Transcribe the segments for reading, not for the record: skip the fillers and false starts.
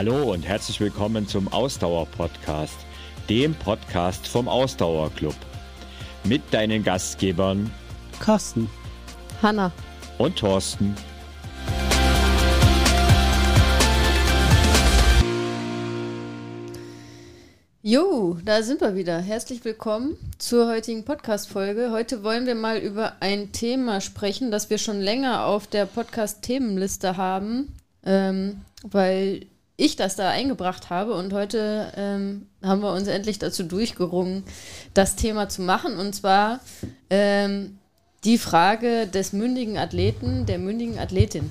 Hallo und herzlich willkommen zum Ausdauer-Podcast, dem Podcast vom Ausdauerclub. Mit deinen Gastgebern Carsten, Hanna und Thorsten. Jo, da sind wir wieder. Herzlich willkommen zur heutigen Podcast-Folge. Heute wollen wir mal über ein Thema sprechen, das wir schon länger auf der Podcast-Themenliste haben, weil ich das da eingebracht habe und heute haben wir uns endlich dazu durchgerungen, das Thema zu machen, und zwar die Frage des mündigen Athleten, der mündigen Athletin.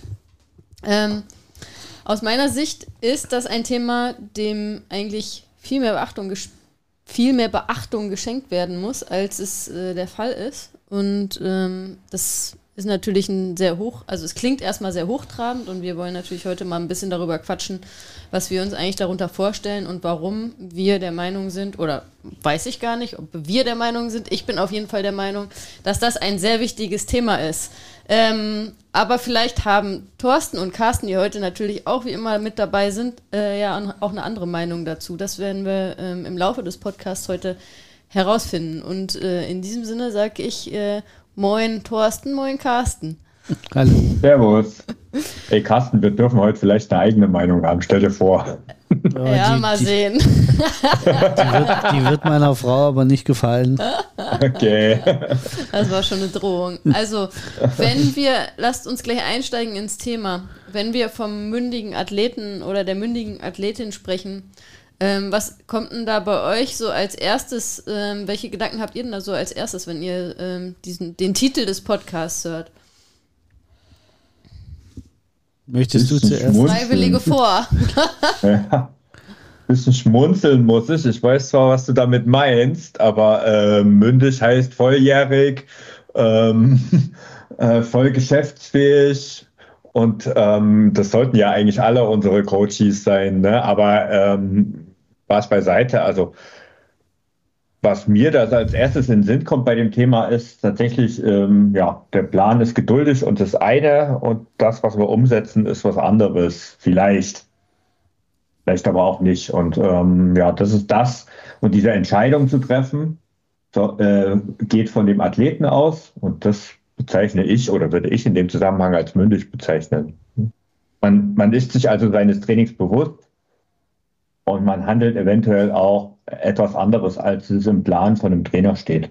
Aus meiner Sicht ist das ein Thema, dem eigentlich viel mehr Beachtung geschenkt werden muss, als es der Fall ist. Und das ist natürlich es klingt erstmal sehr hochtrabend, und wir wollen natürlich heute mal ein bisschen darüber quatschen, was wir uns eigentlich darunter vorstellen und warum wir der Meinung sind, oder weiß ich gar nicht, ob wir der Meinung sind, ich bin auf jeden Fall der Meinung, dass das ein sehr wichtiges Thema ist. Aber vielleicht haben Thorsten und Carsten, die heute natürlich auch wie immer mit dabei sind, ja auch eine andere Meinung dazu. Das werden wir im Laufe des Podcasts heute herausfinden. Und in diesem Sinne sage ich moin Thorsten, moin Carsten. Hallo. Servus. Ey Carsten, wir dürfen heute vielleicht eine eigene Meinung haben. Stell dir vor. Ja, mal sehen. Die wird meiner Frau aber nicht gefallen. Okay. Das war schon eine Drohung. Also, lasst uns gleich einsteigen ins Thema. Wenn wir vom mündigen Athleten oder der mündigen Athletin sprechen, was kommt denn da bei euch so als erstes, welche Gedanken habt ihr denn da so als erstes, wenn ihr den Titel des Podcasts hört? Möchtest du zuerst? Freiwillige vor. Ja. Bisschen schmunzeln muss ich. Ich weiß zwar, was du damit meinst, aber mündig heißt volljährig, voll geschäftsfähig, und das sollten ja eigentlich alle unsere Coaches sein, ne? Aber was beiseite, also was mir da als erstes in den Sinn kommt bei dem Thema ist tatsächlich, der Plan ist geduldig und das eine, und das, was wir umsetzen, ist was anderes. Vielleicht aber auch nicht. Und das ist das. Und diese Entscheidung zu treffen, geht von dem Athleten aus, und das bezeichne ich oder würde ich in dem Zusammenhang als mündig bezeichnen. Man ist sich also seines Trainings bewusst und man handelt eventuell auch etwas anderes, als es im Plan von einem Trainer steht.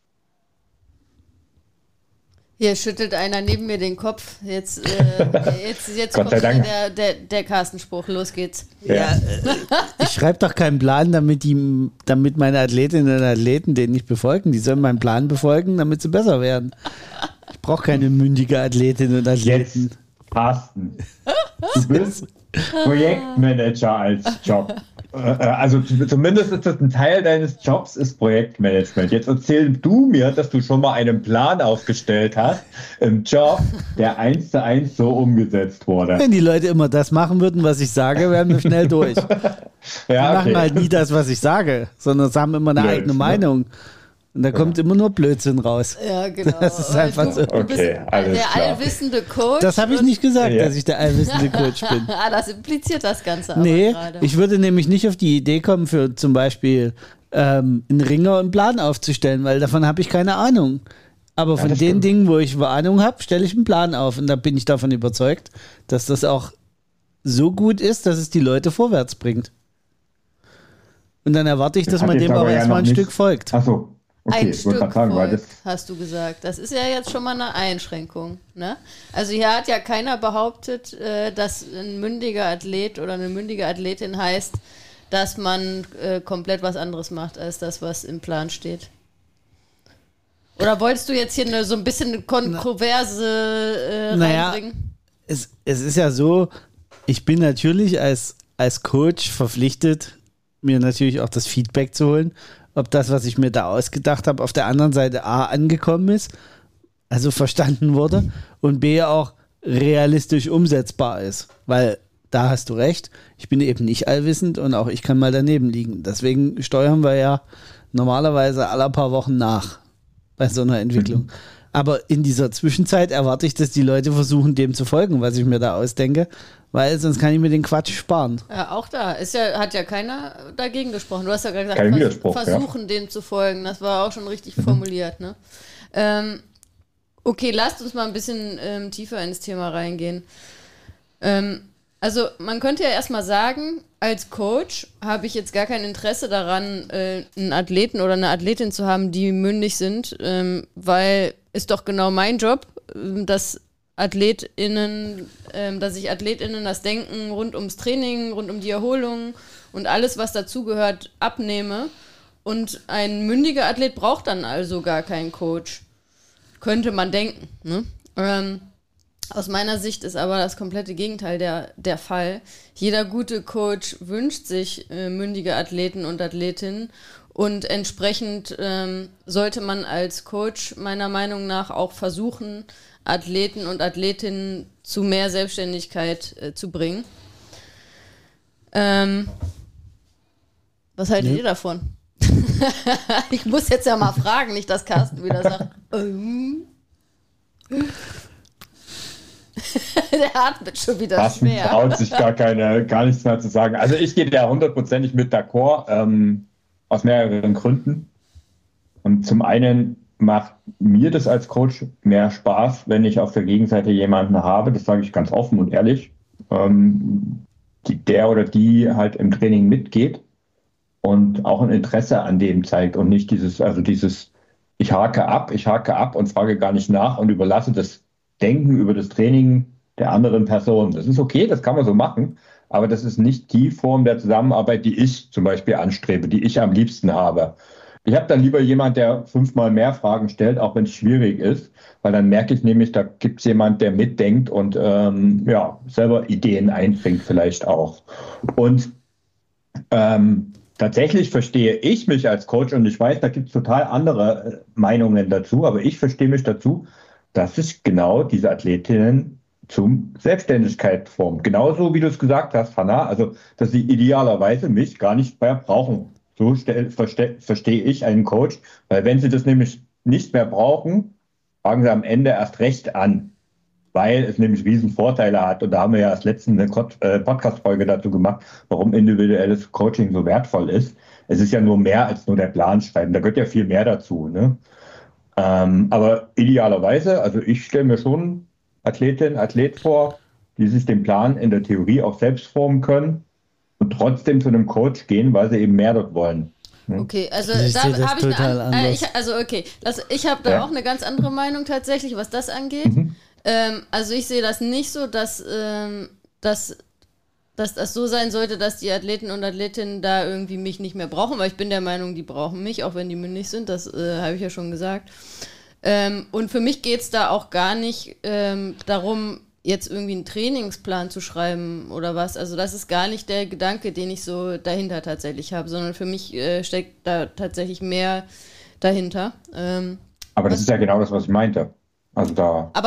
Hier schüttelt einer neben mir den Kopf. Jetzt Gott kommt sei Dank. der Carsten-Spruch. Los geht's. Ja, ich schreibe doch keinen Plan, damit meine Athletinnen und Athleten den nicht befolgen. Die sollen meinen Plan befolgen, damit sie besser werden. Ich brauche keine mündige Athletinnen und Athleten. Jetzt, Carsten, du bist Projektmanager als Job. Also zumindest ist das ein Teil deines Jobs, ist Projektmanagement. Jetzt erzähl du mir, dass du schon mal einen Plan aufgestellt hast im Job, der 1:1 so umgesetzt wurde. Wenn die Leute immer das machen würden, was ich sage, wären wir schnell durch. Die machen halt nie das, was ich sage, sondern sie haben immer eine eigene Meinung. Und da kommt immer nur Blödsinn raus. Ja, genau. Das ist einfach so. Du bist der allwissende Coach. Das habe ich nicht gesagt, dass ich der allwissende Coach bin. Das impliziert das Ganze aber gerade. Ich würde nämlich nicht auf die Idee kommen, für zum Beispiel einen Ringer einen Plan aufzustellen, weil davon habe ich keine Ahnung. Aber von den Dingen, wo ich Ahnung habe, stelle ich einen Plan auf. Und da bin ich davon überzeugt, dass das auch so gut ist, dass es die Leute vorwärts bringt. Und dann erwarte ich, dass man dem aber erstmal ein Stück folgt. Ach so. Okay, ein Stück sagen, hast du gesagt. Das ist ja jetzt schon mal eine Einschränkung. Ne? Also hier hat ja keiner behauptet, dass ein mündiger Athlet oder eine mündige Athletin heißt, dass man komplett was anderes macht, als das, was im Plan steht. Oder wolltest du jetzt hier so ein bisschen eine Kontroverse reinbringen? Es ist ja so, ich bin natürlich als Coach verpflichtet, mir natürlich auch das Feedback zu holen, ob das, was ich mir da ausgedacht habe, auf der anderen Seite A angekommen ist, also verstanden wurde, und B auch realistisch umsetzbar ist. Weil, da hast du recht, ich bin eben nicht allwissend und auch ich kann mal daneben liegen. Deswegen steuern wir ja normalerweise alle paar Wochen nach bei so einer Entwicklung. Aber in dieser Zwischenzeit erwarte ich, dass die Leute versuchen, dem zu folgen, was ich mir da ausdenke, weil sonst kann ich mir den Quatsch sparen. Ja, auch da hat ja keiner dagegen gesprochen. Du hast ja gerade Kein gesagt, Widerspruch, versuchen dem zu folgen. Das war auch schon richtig formuliert. Ne? Okay, lasst uns mal ein bisschen tiefer ins Thema reingehen. Also man könnte ja erstmal sagen, als Coach habe ich jetzt gar kein Interesse daran, einen Athleten oder eine Athletin zu haben, die mündig sind, weil ist doch genau mein Job, dass ich AthletInnen das Denken rund ums Training, rund um die Erholung und alles, was dazugehört, abnehme. Und ein mündiger Athlet braucht dann also gar keinen Coach. Könnte man denken. Ne? Aus meiner Sicht ist aber das komplette Gegenteil der Fall. Jeder gute Coach wünscht sich mündige Athleten und Athletinnen und entsprechend sollte man als Coach meiner Meinung nach auch versuchen, Athleten und Athletinnen zu mehr Selbstständigkeit zu bringen. Was haltet ihr davon? Ich muss jetzt ja mal fragen, nicht dass Carsten wieder sagt. Der atmet schon wieder Carsten schwer. traut sich gar nichts mehr zu sagen. Also ich gehe da 100%ig mit d'accord, aus mehreren Gründen. Und zum einen macht mir das als Coach mehr Spaß, wenn ich auf der Gegenseite jemanden habe, das sage ich ganz offen und ehrlich, der oder die halt im Training mitgeht und auch ein Interesse an dem zeigt und nicht dieses, ich hake ab und frage gar nicht nach und überlasse das Denken über das Training der anderen Person. Das ist okay, das kann man so machen, aber das ist nicht die Form der Zusammenarbeit, die ich zum Beispiel anstrebe, die ich am liebsten habe. Ich habe dann lieber jemand, der 5-mal mehr Fragen stellt, auch wenn es schwierig ist, weil dann merke ich nämlich, da gibt es jemand, der mitdenkt und selber Ideen einbringt vielleicht auch. Und tatsächlich verstehe ich mich als Coach und ich weiß, da gibt es total andere Meinungen dazu, aber ich verstehe mich dazu, dass sich genau diese Athletinnen zum Selbstständigkeit formen. Genauso wie du es gesagt hast, Hannah, also dass sie idealerweise mich gar nicht mehr brauchen. So verstehe ich einen Coach, weil wenn sie das nämlich nicht mehr brauchen, fangen sie am Ende erst recht an, weil es nämlich riesen Vorteile hat. Und da haben wir ja als letzten eine Podcast-Folge dazu gemacht, warum individuelles Coaching so wertvoll ist. Es ist ja nur mehr als nur der Plan schreiben, da gehört ja viel mehr dazu. Ne? Aber idealerweise, also ich stelle mir schon Athlet vor, die sich den Plan in der Theorie auch selbst formen können und trotzdem zu einem Coach gehen, weil sie eben mehr dort wollen. Okay, also Ich da sehe das habe ich total anders. ich habe da auch eine ganz andere Meinung tatsächlich, was das angeht. Also ich sehe das nicht so, dass das so sein sollte, dass die Athleten und Athletinnen da irgendwie mich nicht mehr brauchen, weil ich bin der Meinung, die brauchen mich, auch wenn die mündig sind, das habe ich ja schon gesagt. Und für mich geht es da auch gar nicht darum, jetzt irgendwie einen Trainingsplan zu schreiben oder was. Also das ist gar nicht der Gedanke, den ich so dahinter tatsächlich habe, sondern für mich steckt da tatsächlich mehr dahinter. Aber das ist ja genau das, was ich meinte. Also da, aber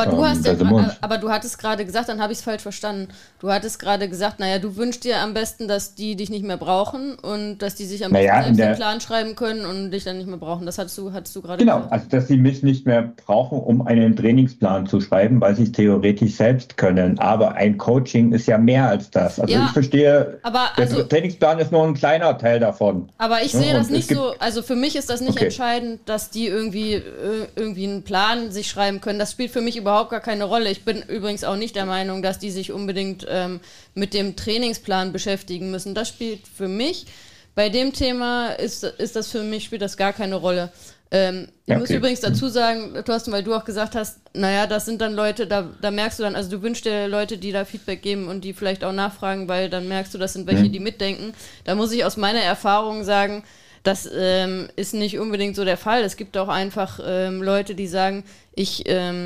du hattest gerade gesagt, dann habe ich es falsch verstanden. Du hattest gerade gesagt, naja, du wünschst dir am besten, dass die dich nicht mehr brauchen und dass die sich am besten selbst einen Plan schreiben können und dich dann nicht mehr brauchen. Das hattest du gerade gesagt. Also dass sie mich nicht mehr brauchen, um einen Trainingsplan zu schreiben, weil sie es theoretisch selbst können. Aber ein Coaching ist ja mehr als das. Also ich verstehe, der Trainingsplan ist nur ein kleiner Teil davon. Aber ich sehe das nicht so, also für mich ist das nicht entscheidend, dass die irgendwie einen Plan sich schreiben können. Das spielt für mich überhaupt gar keine Rolle. Ich bin übrigens auch nicht der Meinung, dass die sich unbedingt mit dem Trainingsplan beschäftigen müssen. Das spielt für mich, bei dem Thema spielt das gar keine Rolle. Ich muss übrigens dazu sagen, Thorsten, weil du auch gesagt hast, naja, das sind dann Leute, da merkst du dann, also du wünschst dir Leute, die da Feedback geben und die vielleicht auch nachfragen, weil dann merkst du, das sind welche, die mitdenken. Da muss ich aus meiner Erfahrung sagen, das ist nicht unbedingt so der Fall. Es gibt auch einfach Leute, die sagen, ich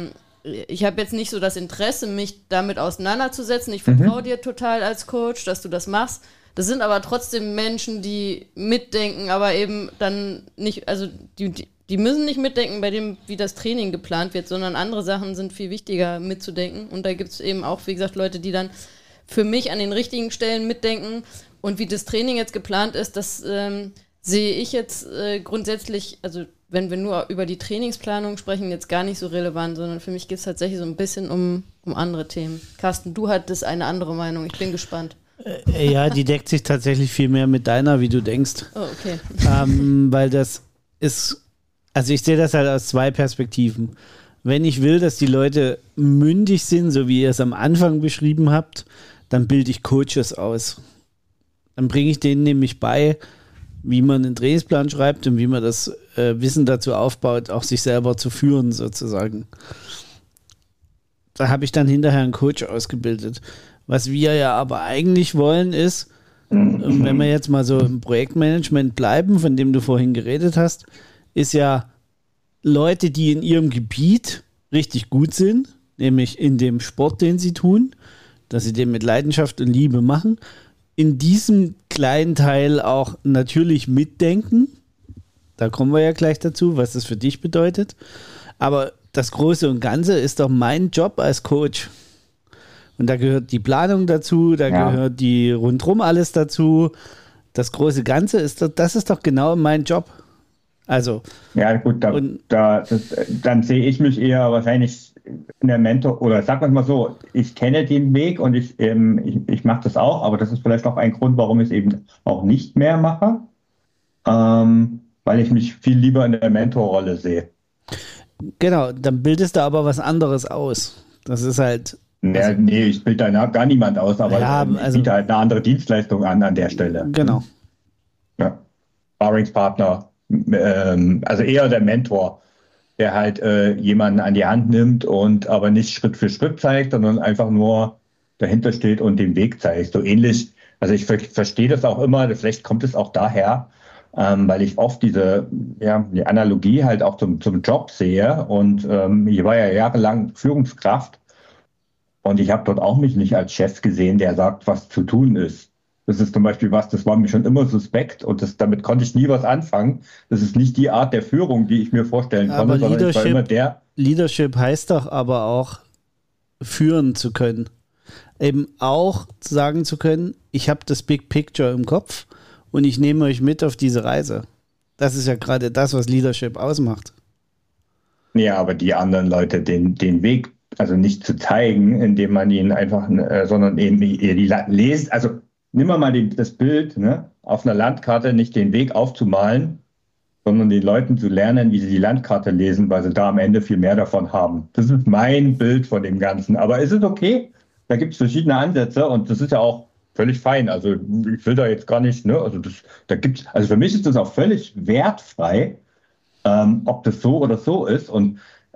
habe jetzt nicht so das Interesse, mich damit auseinanderzusetzen. Ich vertraue dir total als Coach, dass du das machst. Das sind aber trotzdem Menschen, die mitdenken, aber eben dann nicht, also die müssen nicht mitdenken bei dem, wie das Training geplant wird, sondern andere Sachen sind viel wichtiger mitzudenken. Und da gibt es eben auch, wie gesagt, Leute, die dann für mich an den richtigen Stellen mitdenken. Und wie das Training jetzt geplant ist, das sehe ich jetzt grundsätzlich, also wenn wir nur über die Trainingsplanung sprechen, jetzt gar nicht so relevant, sondern für mich geht es tatsächlich so ein bisschen um andere Themen. Carsten, du hattest eine andere Meinung, ich bin gespannt. Ja, die deckt sich tatsächlich viel mehr mit deiner, wie du denkst. Oh, okay. Weil das ist, also ich sehe das halt aus zwei Perspektiven. Wenn ich will, dass die Leute mündig sind, so wie ihr es am Anfang beschrieben habt, dann bilde ich Coaches aus. Dann bringe ich denen nämlich bei, wie man einen Trainingsplan schreibt und wie man das Wissen dazu aufbaut, auch sich selber zu führen sozusagen. Da habe ich dann hinterher einen Coach ausgebildet. Was wir ja aber eigentlich wollen ist, wenn wir jetzt mal so im Projektmanagement bleiben, von dem du vorhin geredet hast, ist ja Leute, die in ihrem Gebiet richtig gut sind, nämlich in dem Sport, den sie tun, dass sie den mit Leidenschaft und Liebe machen, in diesem kleinen Teil auch natürlich mitdenken. Da kommen wir ja gleich dazu, was das für dich bedeutet. Aber das Große und Ganze ist doch mein Job als Coach. Und da gehört die Planung dazu, da gehört die rundrum alles dazu. Das große Ganze das ist doch genau mein Job. Also. Ja, gut, dann sehe ich mich eher wahrscheinlich in der Mentor, oder sagen wir es mal so, ich kenne den Weg und ich mache das auch, aber das ist vielleicht auch ein Grund, warum ich es eben auch nicht mehr mache, weil ich mich viel lieber in der Mentorrolle sehe. Genau, dann bildest du aber was anderes aus. Das ist halt. Ja, nee, ich bilde da gar niemand aus, aber ich biete halt eine andere Dienstleistung an der Stelle. Genau. Ja. Sparringspartner, also eher der Mentor, der halt jemanden an die Hand nimmt und aber nicht Schritt für Schritt zeigt, sondern einfach nur dahinter steht und den Weg zeigt. So ähnlich, also ich verstehe das auch immer, vielleicht kommt es auch daher, weil ich oft die Analogie halt auch zum Job sehe und ich war ja jahrelang Führungskraft und ich habe dort auch mich nicht als Chef gesehen, der sagt, was zu tun ist. Das ist zum Beispiel das war mir schon immer suspekt und damit konnte ich nie was anfangen. Das ist nicht die Art der Führung, die ich mir vorstellen konnte, sondern ich war immer der. Leadership heißt doch aber auch, führen zu können. Eben auch sagen zu können, ich habe das Big Picture im Kopf und ich nehme euch mit auf diese Reise. Das ist ja gerade das, was Leadership ausmacht. Ja, aber die anderen Leute den Weg, also nicht zu zeigen, indem man ihn einfach, sondern eben die lesen, also nimm mal das Bild, ne, auf einer Landkarte nicht den Weg aufzumalen, sondern den Leuten zu lernen, wie sie die Landkarte lesen, weil sie da am Ende viel mehr davon haben. Das ist mein Bild von dem Ganzen. Aber ist es okay? Da gibt es verschiedene Ansätze und das ist ja auch völlig fein. Also ich will da jetzt gar nicht, ne, also für mich ist das auch völlig wertfrei, ob das so oder so ist. Und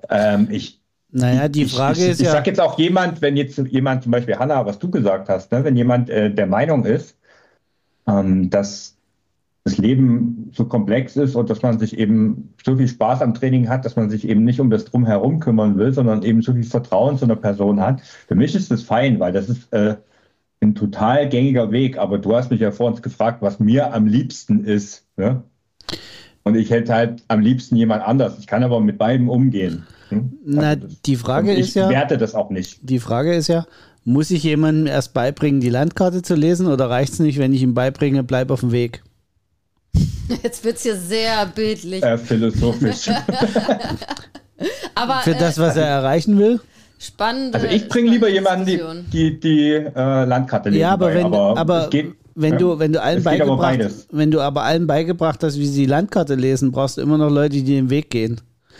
die Frage ist ja. Ich sag jetzt auch wenn jetzt jemand, zum Beispiel Hanna, was du gesagt hast, ne, wenn jemand der Meinung ist, dass das Leben so komplex ist und dass man sich eben so viel Spaß am Training hat, dass man sich eben nicht um das Drumherum kümmern will, sondern eben so viel Vertrauen zu einer Person hat. Für mich ist das fein, weil das ist ein total gängiger Weg. Aber du hast mich ja vor uns gefragt, was mir am liebsten ist. Ne? Und ich hätte halt am liebsten jemand anders. Ich kann aber mit beidem umgehen. Die Frage ist ja. Ich werte das auch nicht. Die Frage ist ja, muss ich jemandem erst beibringen, die Landkarte zu lesen oder reicht es nicht, wenn ich ihm beibringe, bleib auf dem Weg? Jetzt wird es hier sehr bildlich. Philosophisch. Aber, für das, was er erreichen will? Spannend. Also ich bringe lieber jemanden, die Landkarte lesen. Ja, aber wenn du aber allen beigebracht hast, wie sie die Landkarte lesen, brauchst du immer noch Leute, die den Weg gehen.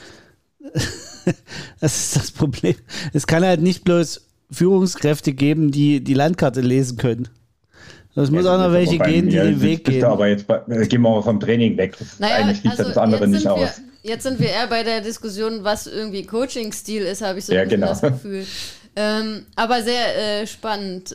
Das ist das Problem. Es kann halt nicht bloß Führungskräfte geben, die die Landkarte lesen können. Es muss auch noch welche gehen, die den Weg gehen. Aber jetzt gehen wir mal vom Training weg. Das eine schließt das andere nicht aus. Jetzt sind wir eher bei der Diskussion, was irgendwie Coaching-Stil ist, habe ich so ein bisschen das Gefühl. Aber sehr spannend.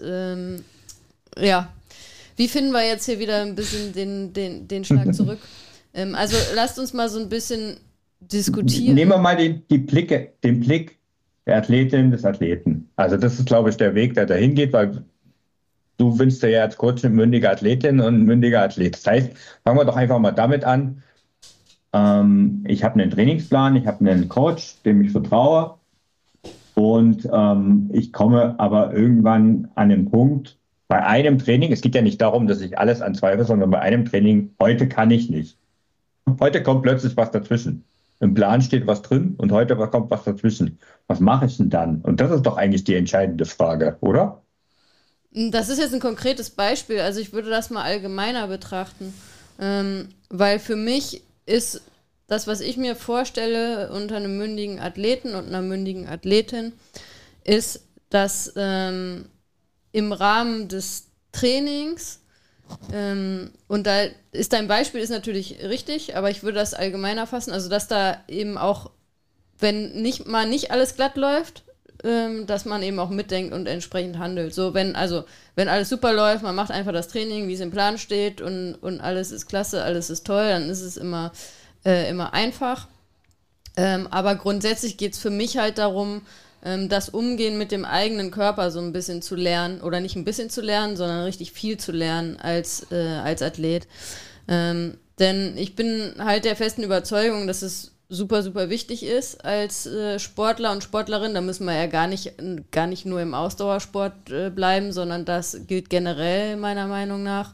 Wie finden wir jetzt hier wieder ein bisschen den Schlag zurück? Also lasst uns mal so ein bisschen diskutieren. Nehmen wir mal den Blick der Athletin, des Athleten. Also das ist, glaube ich, der Weg, der dahin geht, weil du wünschst dir ja als Coach eine mündige Athletin und ein mündiger Athlet. Das heißt, fangen wir doch einfach mal damit an. Ich habe einen Trainingsplan, ich habe einen Coach, dem ich vertraue und ich komme aber irgendwann an den Punkt, bei einem Training, es geht ja nicht darum, dass ich alles anzweifle, sondern bei einem Training, heute kann ich nicht. Heute kommt plötzlich was dazwischen. Im Plan steht was drin und heute kommt was dazwischen. Was mache ich denn dann? Und das ist doch eigentlich die entscheidende Frage, oder? Das ist jetzt ein konkretes Beispiel. Also ich würde das mal allgemeiner betrachten. Weil für mich ist das, was ich mir vorstelle unter einem mündigen Athleten und einer mündigen Athletin, ist, dass im Rahmen des Trainings, und da ist dein Beispiel ist natürlich richtig, aber ich würde das allgemeiner fassen, also dass da eben auch, wenn nicht alles glatt läuft, dass man eben auch mitdenkt und entsprechend handelt. So, wenn alles super läuft, man macht einfach das Training, wie es im Plan steht und alles ist klasse, alles ist toll, dann ist es immer einfach. Aber grundsätzlich geht es für mich halt darum, das Umgehen mit dem eigenen Körper so ein bisschen zu lernen, oder nicht ein bisschen zu lernen, sondern richtig viel zu lernen als Athlet. Denn ich bin halt der festen Überzeugung, dass es super, super wichtig ist als Sportler und Sportlerin. Da müssen wir ja gar nicht nur im Ausdauersport bleiben, sondern das gilt generell meiner Meinung nach,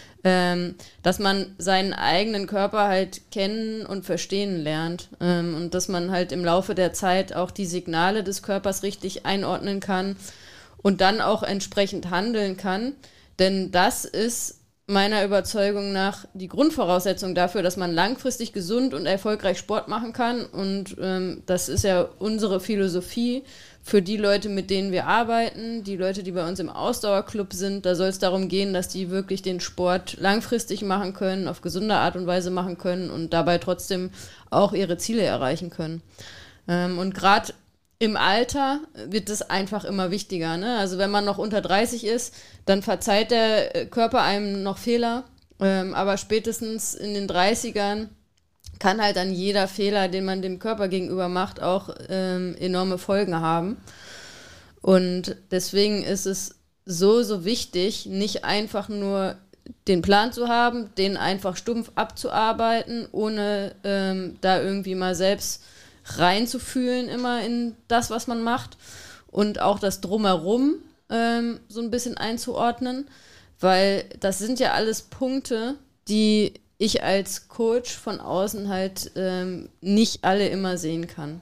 dass man seinen eigenen Körper halt kennen und verstehen lernt, und dass man halt im Laufe der Zeit auch die Signale des Körpers richtig einordnen kann und dann auch entsprechend handeln kann. Denn das ist meiner Überzeugung nach die Grundvoraussetzung dafür, dass man langfristig gesund und erfolgreich Sport machen kann. Und das ist ja unsere Philosophie für die Leute, mit denen wir arbeiten, die Leute, die bei uns im Ausdauerclub sind. Da soll es darum gehen, dass die wirklich den Sport langfristig machen können, auf gesunde Art und Weise machen können und dabei trotzdem auch ihre Ziele erreichen können. Und gerade im Alter wird es einfach immer wichtiger, ne? Also wenn man noch unter 30 ist, dann verzeiht der Körper einem noch Fehler, aber spätestens in den 30ern kann halt dann jeder Fehler, den man dem Körper gegenüber macht, auch enorme Folgen haben. Und deswegen ist es so wichtig, nicht einfach nur den Plan zu haben, den einfach stumpf abzuarbeiten, ohne da irgendwie mal selbst reinzufühlen immer in das, was man macht, und auch das Drumherum so ein bisschen einzuordnen, weil das sind ja alles Punkte, die ich als Coach von außen halt nicht alle immer sehen kann.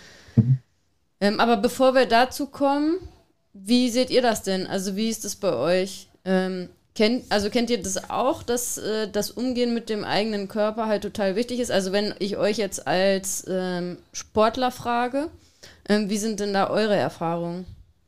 Aber bevor wir dazu kommen, wie seht ihr das denn? Also wie ist das bei euch? Kennt ihr das auch, dass das Umgehen mit dem eigenen Körper halt total wichtig ist? Also wenn ich euch jetzt als Sportler frage, wie sind denn da eure Erfahrungen?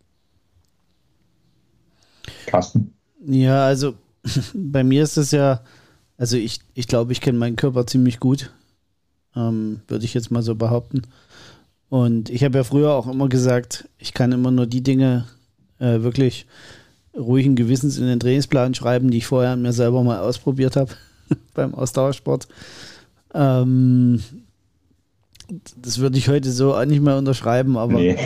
Carsten? Ja, also bei mir ist es ja, also ich glaube, ich kenne meinen Körper ziemlich gut, würde ich jetzt mal so behaupten. Und ich habe ja früher auch immer gesagt, ich kann immer nur die Dinge wirklich ruhigen Gewissens in den Trainingsplan schreiben, die ich vorher an mir selber mal ausprobiert habe beim Ausdauersport. Das würde ich heute so auch nicht mehr unterschreiben, aber Nee.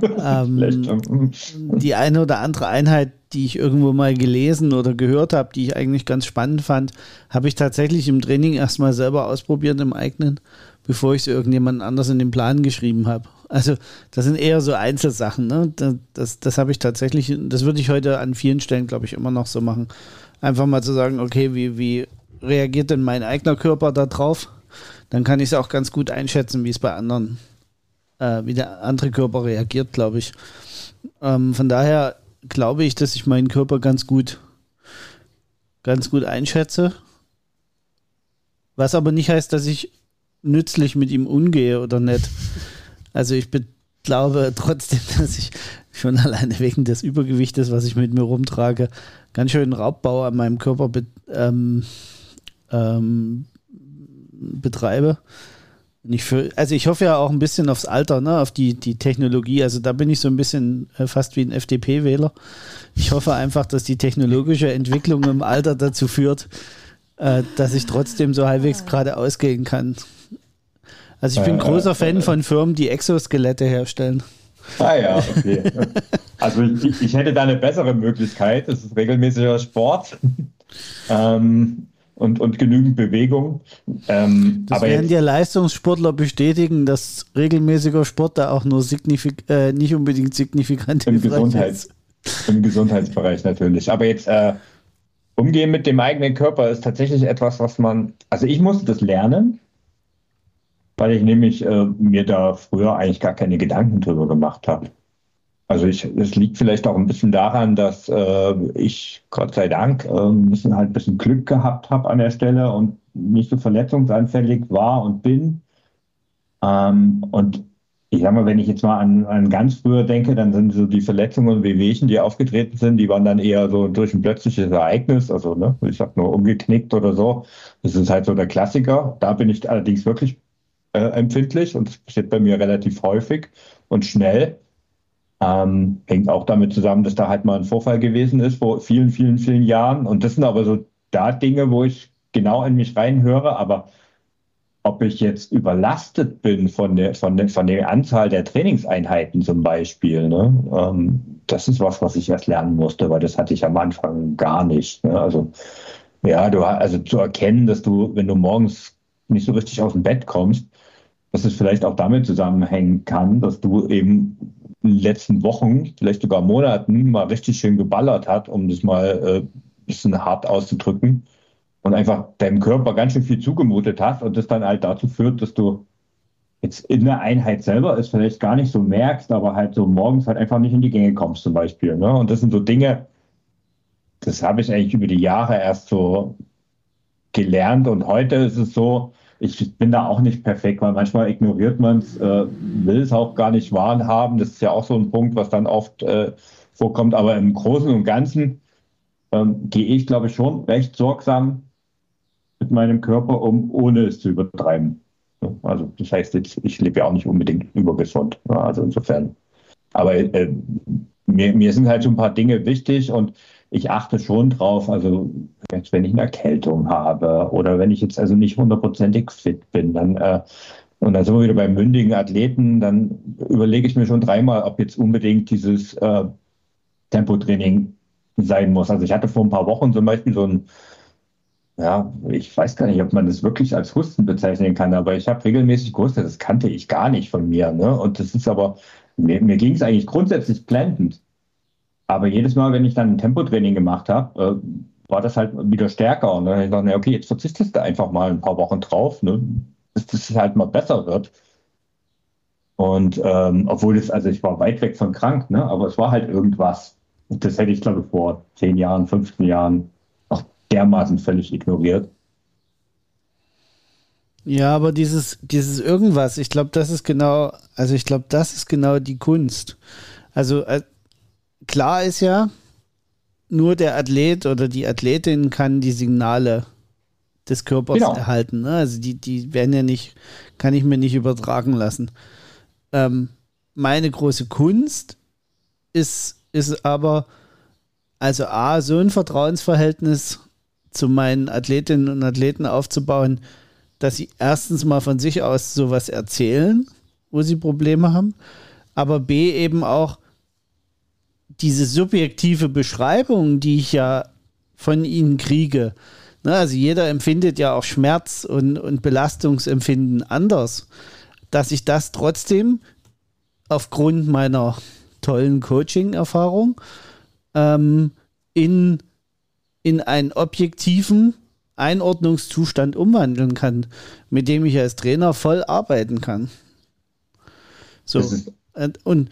die eine oder andere Einheit, die ich irgendwo mal gelesen oder gehört habe, die ich eigentlich ganz spannend fand, habe ich tatsächlich im Training erstmal selber ausprobiert im eigenen, bevor ich es irgendjemand anders in den Plan geschrieben habe. Also das sind eher so Einzelsachen, ne? Das habe ich tatsächlich, das würde ich heute an vielen Stellen, glaube ich, immer noch so machen. Einfach mal zu sagen, okay, wie reagiert denn mein eigener Körper da drauf? Dann kann ich es auch ganz gut einschätzen, wie es bei anderen, wie der andere Körper reagiert, glaube ich. Von daher glaube ich, dass ich meinen Körper ganz gut einschätze. Was aber nicht heißt, dass ich nützlich mit ihm umgehe oder nicht. Also ich glaube trotzdem, dass ich schon alleine wegen des Übergewichtes, was ich mit mir rumtrage, ganz schön Raubbau an meinem Körper betreibe. Also ich hoffe ja auch ein bisschen aufs Alter, ne, auf die Technologie. Also da bin ich so ein bisschen fast wie ein FDP-Wähler. Ich hoffe einfach, dass die technologische Entwicklung im Alter dazu führt, dass ich trotzdem so halbwegs geradeaus gehen kann. Also ich bin großer Fan von Firmen, die Exoskelette herstellen. Ah ja, okay. Also ich hätte da eine bessere Möglichkeit. Das ist regelmäßiger Sport und genügend Bewegung. Das aber werden jetzt, dir Leistungssportler bestätigen, dass regelmäßiger Sport da auch nur nicht unbedingt signifikant im hilfreich ist. Im Gesundheitsbereich natürlich. Aber jetzt umgehen mit dem eigenen Körper ist tatsächlich etwas, also ich musste das lernen, weil ich nämlich mir da früher eigentlich gar keine Gedanken drüber gemacht habe. Also es liegt vielleicht auch ein bisschen daran, dass ich Gott sei Dank ein bisschen Glück gehabt habe an der Stelle und nicht so verletzungsanfällig war und bin. Und ich sag mal, wenn ich jetzt mal an ganz früher denke, dann sind so die Verletzungen und Wehwehchen, die aufgetreten sind, die waren dann eher so durch ein plötzliches Ereignis, also ne, ich sag nur umgeknickt oder so. Das ist halt so der Klassiker. Da bin ich allerdings wirklich empfindlich und das passiert bei mir relativ häufig und schnell. Hängt auch damit zusammen, dass da halt mal ein Vorfall gewesen ist vor vielen, vielen, vielen Jahren. Und das sind aber so da Dinge, wo ich genau in mich reinhöre. Aber ob ich jetzt überlastet bin von der Anzahl der Trainingseinheiten zum Beispiel, ne? Das ist was ich erst lernen musste, weil das hatte ich am Anfang gar nicht. Ne? Also ja, also zu erkennen, dass du, wenn du morgens nicht so richtig aus dem Bett kommst, dass es vielleicht auch damit zusammenhängen kann, dass du eben in den letzten Wochen, vielleicht sogar Monaten, mal richtig schön geballert hat, um das mal ein bisschen hart auszudrücken und einfach deinem Körper ganz schön viel zugemutet hast und das dann halt dazu führt, dass du jetzt in der Einheit selber es vielleicht gar nicht so merkst, aber halt so morgens halt einfach nicht in die Gänge kommst zum Beispiel. Ne? Und das sind so Dinge, das habe ich eigentlich über die Jahre erst so gelernt und heute ist es so, ich bin da auch nicht perfekt, weil manchmal ignoriert man es, will es auch gar nicht wahrhaben. Das ist ja auch so ein Punkt, was dann oft vorkommt. Aber im Großen und Ganzen gehe ich, glaube ich, schon recht sorgsam mit meinem Körper um, ohne es zu übertreiben. Also das heißt jetzt, ich lebe ja auch nicht unbedingt übergesund. Ja, also insofern. Aber mir sind halt so ein paar Dinge wichtig und ich achte schon drauf, also jetzt, wenn ich eine Erkältung habe oder wenn ich jetzt also nicht hundertprozentig fit bin, dann und dann sind wir wieder beim mündigen Athleten, dann überlege ich mir schon dreimal, ob jetzt unbedingt dieses Tempotraining sein muss. Also ich hatte vor ein paar Wochen zum Beispiel so ein, ja, ich weiß gar nicht, ob man das wirklich als Husten bezeichnen kann, aber ich habe regelmäßig gehustet, das kannte ich gar nicht von mir. Ne? Und das ist aber, mir ging es eigentlich grundsätzlich blendend. Aber jedes Mal, wenn ich dann ein Tempotraining gemacht habe, war das halt wieder stärker. Und dann habe ich gedacht, na, okay, jetzt verzichtest du einfach mal ein paar Wochen drauf, ne? Bis das halt mal besser wird. Und obwohl das, also ich war weit weg von krank, ne? Aber es war halt irgendwas. Und das hätte ich, glaube ich, vor 10 Jahren, 15 Jahren auch dermaßen völlig ignoriert. Ja, aber dieses irgendwas, ich glaube, das ist genau, die Kunst. Also klar ist ja, nur der Athlet oder die Athletin kann die Signale des Körpers erhalten. Ne? Also die werden ja nicht, kann ich mir nicht übertragen lassen. Meine große Kunst ist aber, also A, so ein Vertrauensverhältnis zu meinen Athletinnen und Athleten aufzubauen, dass sie erstens mal von sich aus sowas erzählen, wo sie Probleme haben, aber B, eben auch diese subjektive Beschreibung, die ich ja von ihnen kriege, ne, also jeder empfindet ja auch Schmerz und Belastungsempfinden anders, dass ich das trotzdem aufgrund meiner tollen Coaching-Erfahrung in einen objektiven Einordnungszustand umwandeln kann, mit dem ich als Trainer voll arbeiten kann. So, und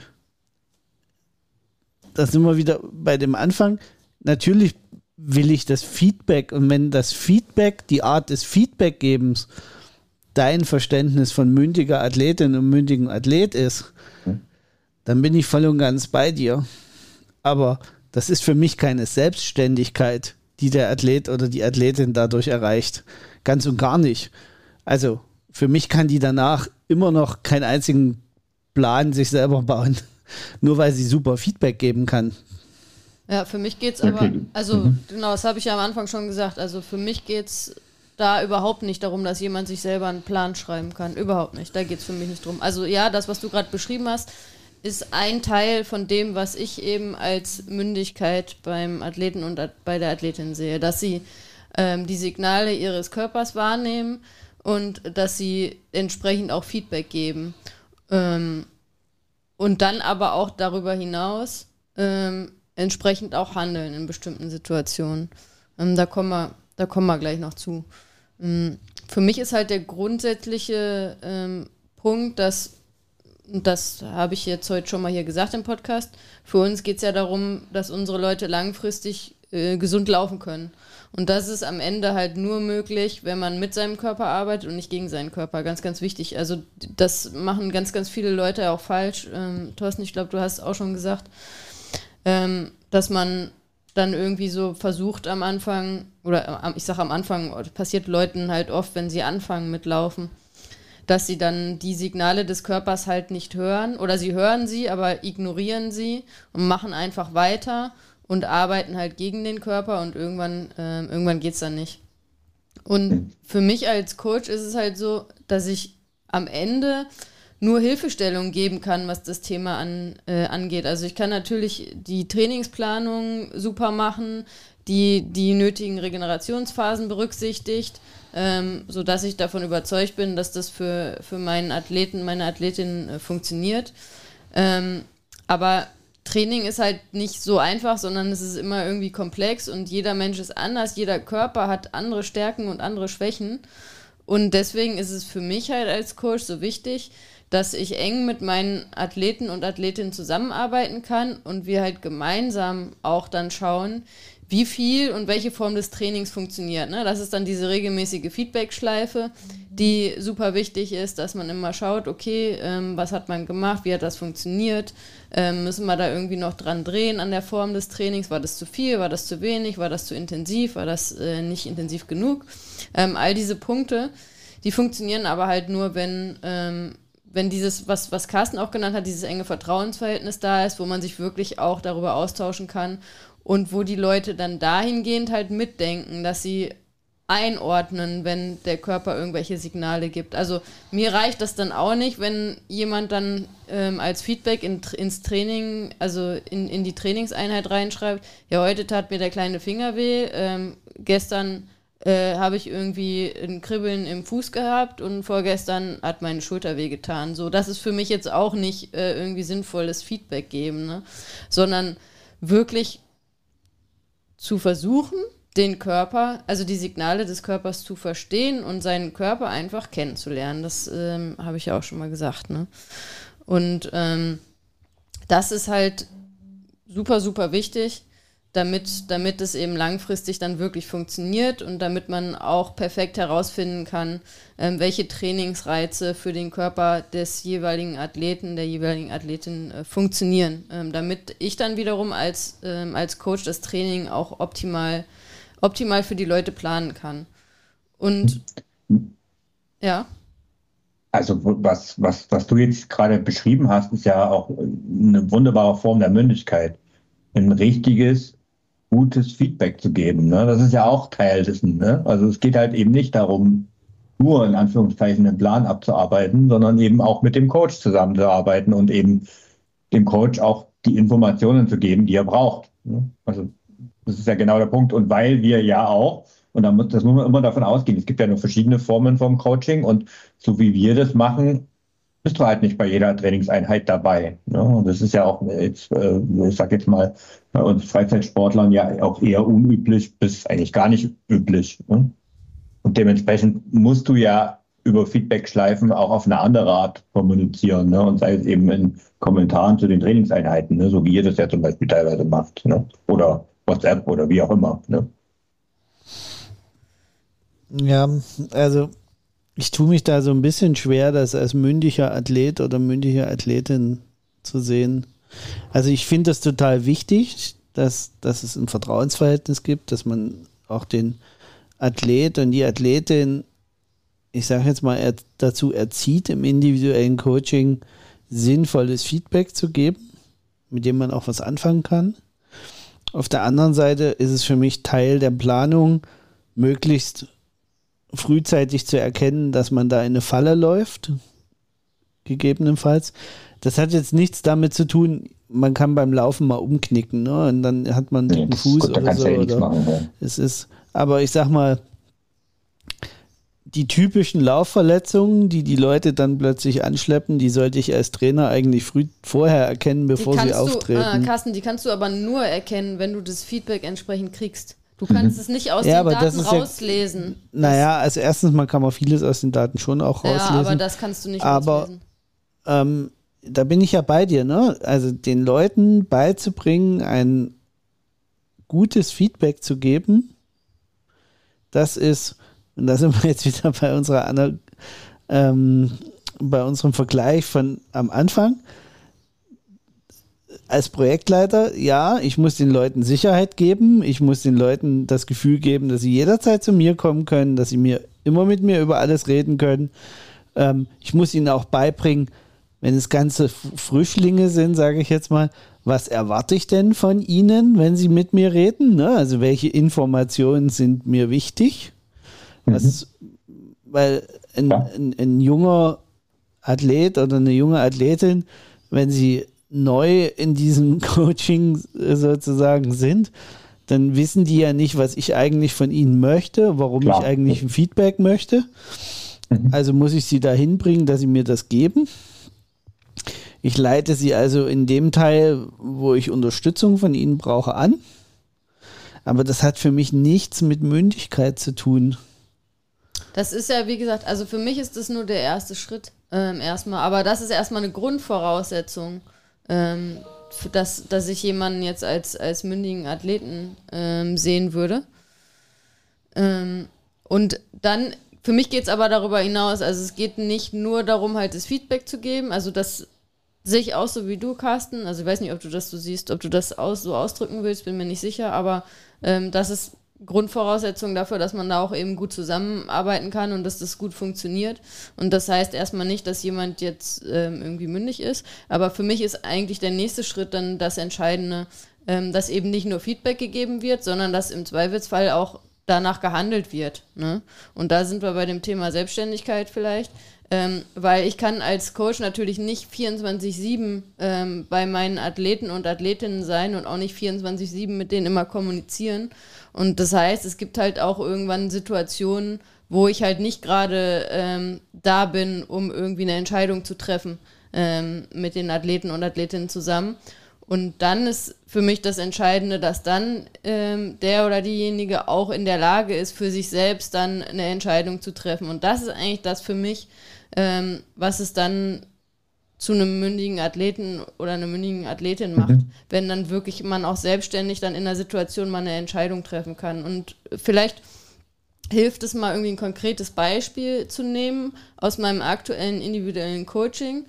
da sind wir wieder bei dem Anfang. Natürlich will ich das Feedback, und wenn das Feedback, die Art des Feedbackgebens dein Verständnis von mündiger Athletin und mündigen Athlet ist, dann bin ich voll und ganz bei dir. Aber das ist für mich keine Selbstständigkeit, die der Athlet oder die Athletin dadurch erreicht. Ganz und gar nicht. Also für mich kann die danach immer noch keinen einzigen Plan sich selber bauen, nur weil sie super Feedback geben kann. Ja, für mich geht's aber, also genau, das habe ich ja am Anfang schon gesagt, also für mich geht's da überhaupt nicht darum, dass jemand sich selber einen Plan schreiben kann. Überhaupt nicht, da geht's für mich nicht drum. Also ja, das, was du gerade beschrieben hast, ist ein Teil von dem, was ich eben als Mündigkeit beim Athleten und bei der Athletin sehe, dass sie die Signale ihres Körpers wahrnehmen und dass sie entsprechend auch Feedback geben. Und dann aber auch darüber hinaus entsprechend auch handeln in bestimmten Situationen. Da kommen wir gleich noch zu. Für mich ist halt der grundsätzliche Punkt, dass, und das habe ich jetzt heute schon mal hier gesagt im Podcast, für uns geht es ja darum, dass unsere Leute langfristig gesund laufen können. Und das ist am Ende halt nur möglich, wenn man mit seinem Körper arbeitet und nicht gegen seinen Körper. Ganz, ganz wichtig. Also das machen ganz, ganz viele Leute auch falsch. Thorsten, ich glaube, du hast auch schon gesagt, dass man dann irgendwie so versucht am Anfang, oder ich sage am Anfang, passiert Leuten halt oft, wenn sie anfangen mit Laufen, dass sie dann die Signale des Körpers halt nicht hören oder sie hören sie, aber ignorieren sie und machen einfach weiter und arbeiten halt gegen den Körper und irgendwann geht es dann nicht. Und für mich als Coach ist es halt so, dass ich am Ende nur Hilfestellung geben kann, was das Thema angeht. Also ich kann natürlich die Trainingsplanung super machen, die nötigen Regenerationsphasen berücksichtigt, sodass ich davon überzeugt bin, dass das für meinen Athleten, meine Athletin funktioniert. Aber Training ist halt nicht so einfach, sondern es ist immer irgendwie komplex und jeder Mensch ist anders, jeder Körper hat andere Stärken und andere Schwächen. Und deswegen ist es für mich halt als Coach so wichtig, dass ich eng mit meinen Athleten und Athletinnen zusammenarbeiten kann und wir halt gemeinsam auch dann schauen, wie viel und welche Form des Trainings funktioniert. Ne? Das ist dann diese regelmäßige Feedback-Schleife, die super wichtig ist, dass man immer schaut, okay, was hat man gemacht, wie hat das funktioniert, müssen wir da irgendwie noch dran drehen an der Form des Trainings, war das zu viel, war das zu wenig, war das zu intensiv, war das nicht intensiv genug. All diese Punkte, die funktionieren aber halt nur, wenn dieses, was Carsten auch genannt hat, dieses enge Vertrauensverhältnis da ist, wo man sich wirklich auch darüber austauschen kann und wo die Leute dann dahingehend halt mitdenken, dass sie einordnen, wenn der Körper irgendwelche Signale gibt. Also mir reicht das dann auch nicht, wenn jemand dann als Feedback ins Training, also in die Trainingseinheit reinschreibt, ja, heute tat mir der kleine Finger weh, gestern habe ich irgendwie ein Kribbeln im Fuß gehabt und vorgestern hat meine Schulter wehgetan. So, das ist für mich jetzt auch nicht irgendwie sinnvolles Feedback geben, ne? Sondern wirklich zu versuchen, den Körper, also die Signale des Körpers zu verstehen und seinen Körper einfach kennenzulernen. Das habe ich ja auch schon mal gesagt, ne? Und das ist halt super, super wichtig, damit es eben langfristig dann wirklich funktioniert und damit man auch perfekt herausfinden kann, welche Trainingsreize für den Körper des jeweiligen Athleten, der jeweiligen Athletin funktionieren, damit ich dann wiederum als Coach das Training auch optimal für die Leute planen kann. Und ja. Also was du jetzt gerade beschrieben hast, ist ja auch eine wunderbare Form der Mündigkeit. Ein richtiges, gutes Feedback zu geben. Ne? Das ist ja auch Teil dessen. Ne? Also es geht halt eben nicht darum, nur in Anführungszeichen einen Plan abzuarbeiten, sondern eben auch mit dem Coach zusammenzuarbeiten und eben dem Coach auch die Informationen zu geben, die er braucht. Ne? Also das ist ja genau der Punkt. Und weil wir ja auch, und das muss man immer davon ausgehen, es gibt ja nur verschiedene Formen vom Coaching und so wie wir das machen, bist du halt nicht bei jeder Trainingseinheit dabei. Ne? Und das ist ja auch jetzt, ich sag jetzt mal, bei uns Freizeitsportlern ja auch eher unüblich bis eigentlich gar nicht üblich. Ne? Und dementsprechend musst du ja über Feedback-Schleifen auch auf eine andere Art kommunizieren. Ne? Und sei es eben in Kommentaren zu den Trainingseinheiten, ne? So wie ihr das ja zum Beispiel teilweise macht. Ne? Oder WhatsApp oder wie auch immer. Ne? Ja, also ich tue mich da so ein bisschen schwer, das als mündiger Athlet oder mündige Athletin zu sehen. Also ich finde das total wichtig, dass es ein Vertrauensverhältnis gibt, dass man auch den Athlet und die Athletin, ich sage jetzt mal, dazu erzieht, im individuellen Coaching sinnvolles Feedback zu geben, mit dem man auch was anfangen kann. Auf der anderen Seite ist es für mich Teil der Planung, möglichst frühzeitig zu erkennen, dass man da in eine Falle läuft, gegebenenfalls. Das hat jetzt nichts damit zu tun, man kann beim Laufen mal umknicken, ne? Und dann hat man einen dicken Fuß gut, oder so. Ja oder machen, ja. Es ist, aber ich sag mal, die typischen Laufverletzungen, die Leute dann plötzlich anschleppen, die sollte ich als Trainer eigentlich vorher erkennen, bevor sie auftreten. Carsten, die kannst du aber nur erkennen, wenn du das Feedback entsprechend kriegst. Du kannst es nicht aus den Daten rauslesen. Naja, also erstens mal kann man vieles aus den Daten schon auch rauslesen. Ja, aber das kannst du nicht rauslesen. Da bin ich ja bei dir, ne? Also den Leuten beizubringen, ein gutes Feedback zu geben, das ist, und da sind wir jetzt wieder bei bei unserem Vergleich von am Anfang. Als Projektleiter, ja, ich muss den Leuten Sicherheit geben, ich muss den Leuten das Gefühl geben, dass sie jederzeit zu mir kommen können, dass sie immer mit mir über alles reden können. Ich muss ihnen auch beibringen, wenn es ganze Frischlinge sind, sage ich jetzt mal, was erwarte ich denn von ihnen, wenn sie mit mir reden? Ne? Also welche Informationen sind mir wichtig? Weil ein junger Athlet oder eine junge Athletin, wenn sie neu in diesem Coaching sozusagen sind, dann wissen die ja nicht, was ich eigentlich von ihnen möchte, warum ich eigentlich ein Feedback möchte. Also muss ich sie dahin bringen, dass sie mir das geben. Ich leite sie also in dem Teil, wo ich Unterstützung von ihnen brauche, an. Aber das hat für mich nichts mit Mündigkeit zu tun. Das ist ja, wie gesagt, also für mich ist das nur der erste Schritt erstmal. Aber das ist erstmal eine Grundvoraussetzung, dass ich jemanden jetzt als mündigen Athleten sehen würde. Und dann, für mich geht es aber darüber hinaus, also es geht nicht nur darum, halt das Feedback zu geben, also das sehe ich auch so wie du, Carsten, also ich weiß nicht, ob du das so siehst, ob du das so ausdrücken willst, bin mir nicht sicher, aber das ist Grundvoraussetzung dafür, dass man da auch eben gut zusammenarbeiten kann und dass das gut funktioniert. Und das heißt erstmal nicht, dass jemand jetzt irgendwie mündig ist, aber für mich ist eigentlich der nächste Schritt dann das Entscheidende, dass eben nicht nur Feedback gegeben wird, sondern dass im Zweifelsfall auch danach gehandelt wird. Ne? Und da sind wir bei dem Thema Selbstständigkeit vielleicht, weil ich kann als Coach natürlich nicht 24/7 bei meinen Athleten und Athletinnen sein und auch nicht 24/7 mit denen immer kommunizieren. Und das heißt, es gibt halt auch irgendwann Situationen, wo ich halt nicht gerade da bin, um irgendwie eine Entscheidung zu treffen mit den Athleten und Athletinnen zusammen. Und dann ist für mich das Entscheidende, dass dann der oder diejenige auch in der Lage ist, für sich selbst dann eine Entscheidung zu treffen. Und das ist eigentlich das für mich, was es dann zu einem mündigen Athleten oder einer mündigen Athletin macht, wenn dann wirklich man auch selbstständig dann in der Situation mal eine Entscheidung treffen kann. Und vielleicht hilft es mal irgendwie ein konkretes Beispiel zu nehmen aus meinem aktuellen individuellen Coaching.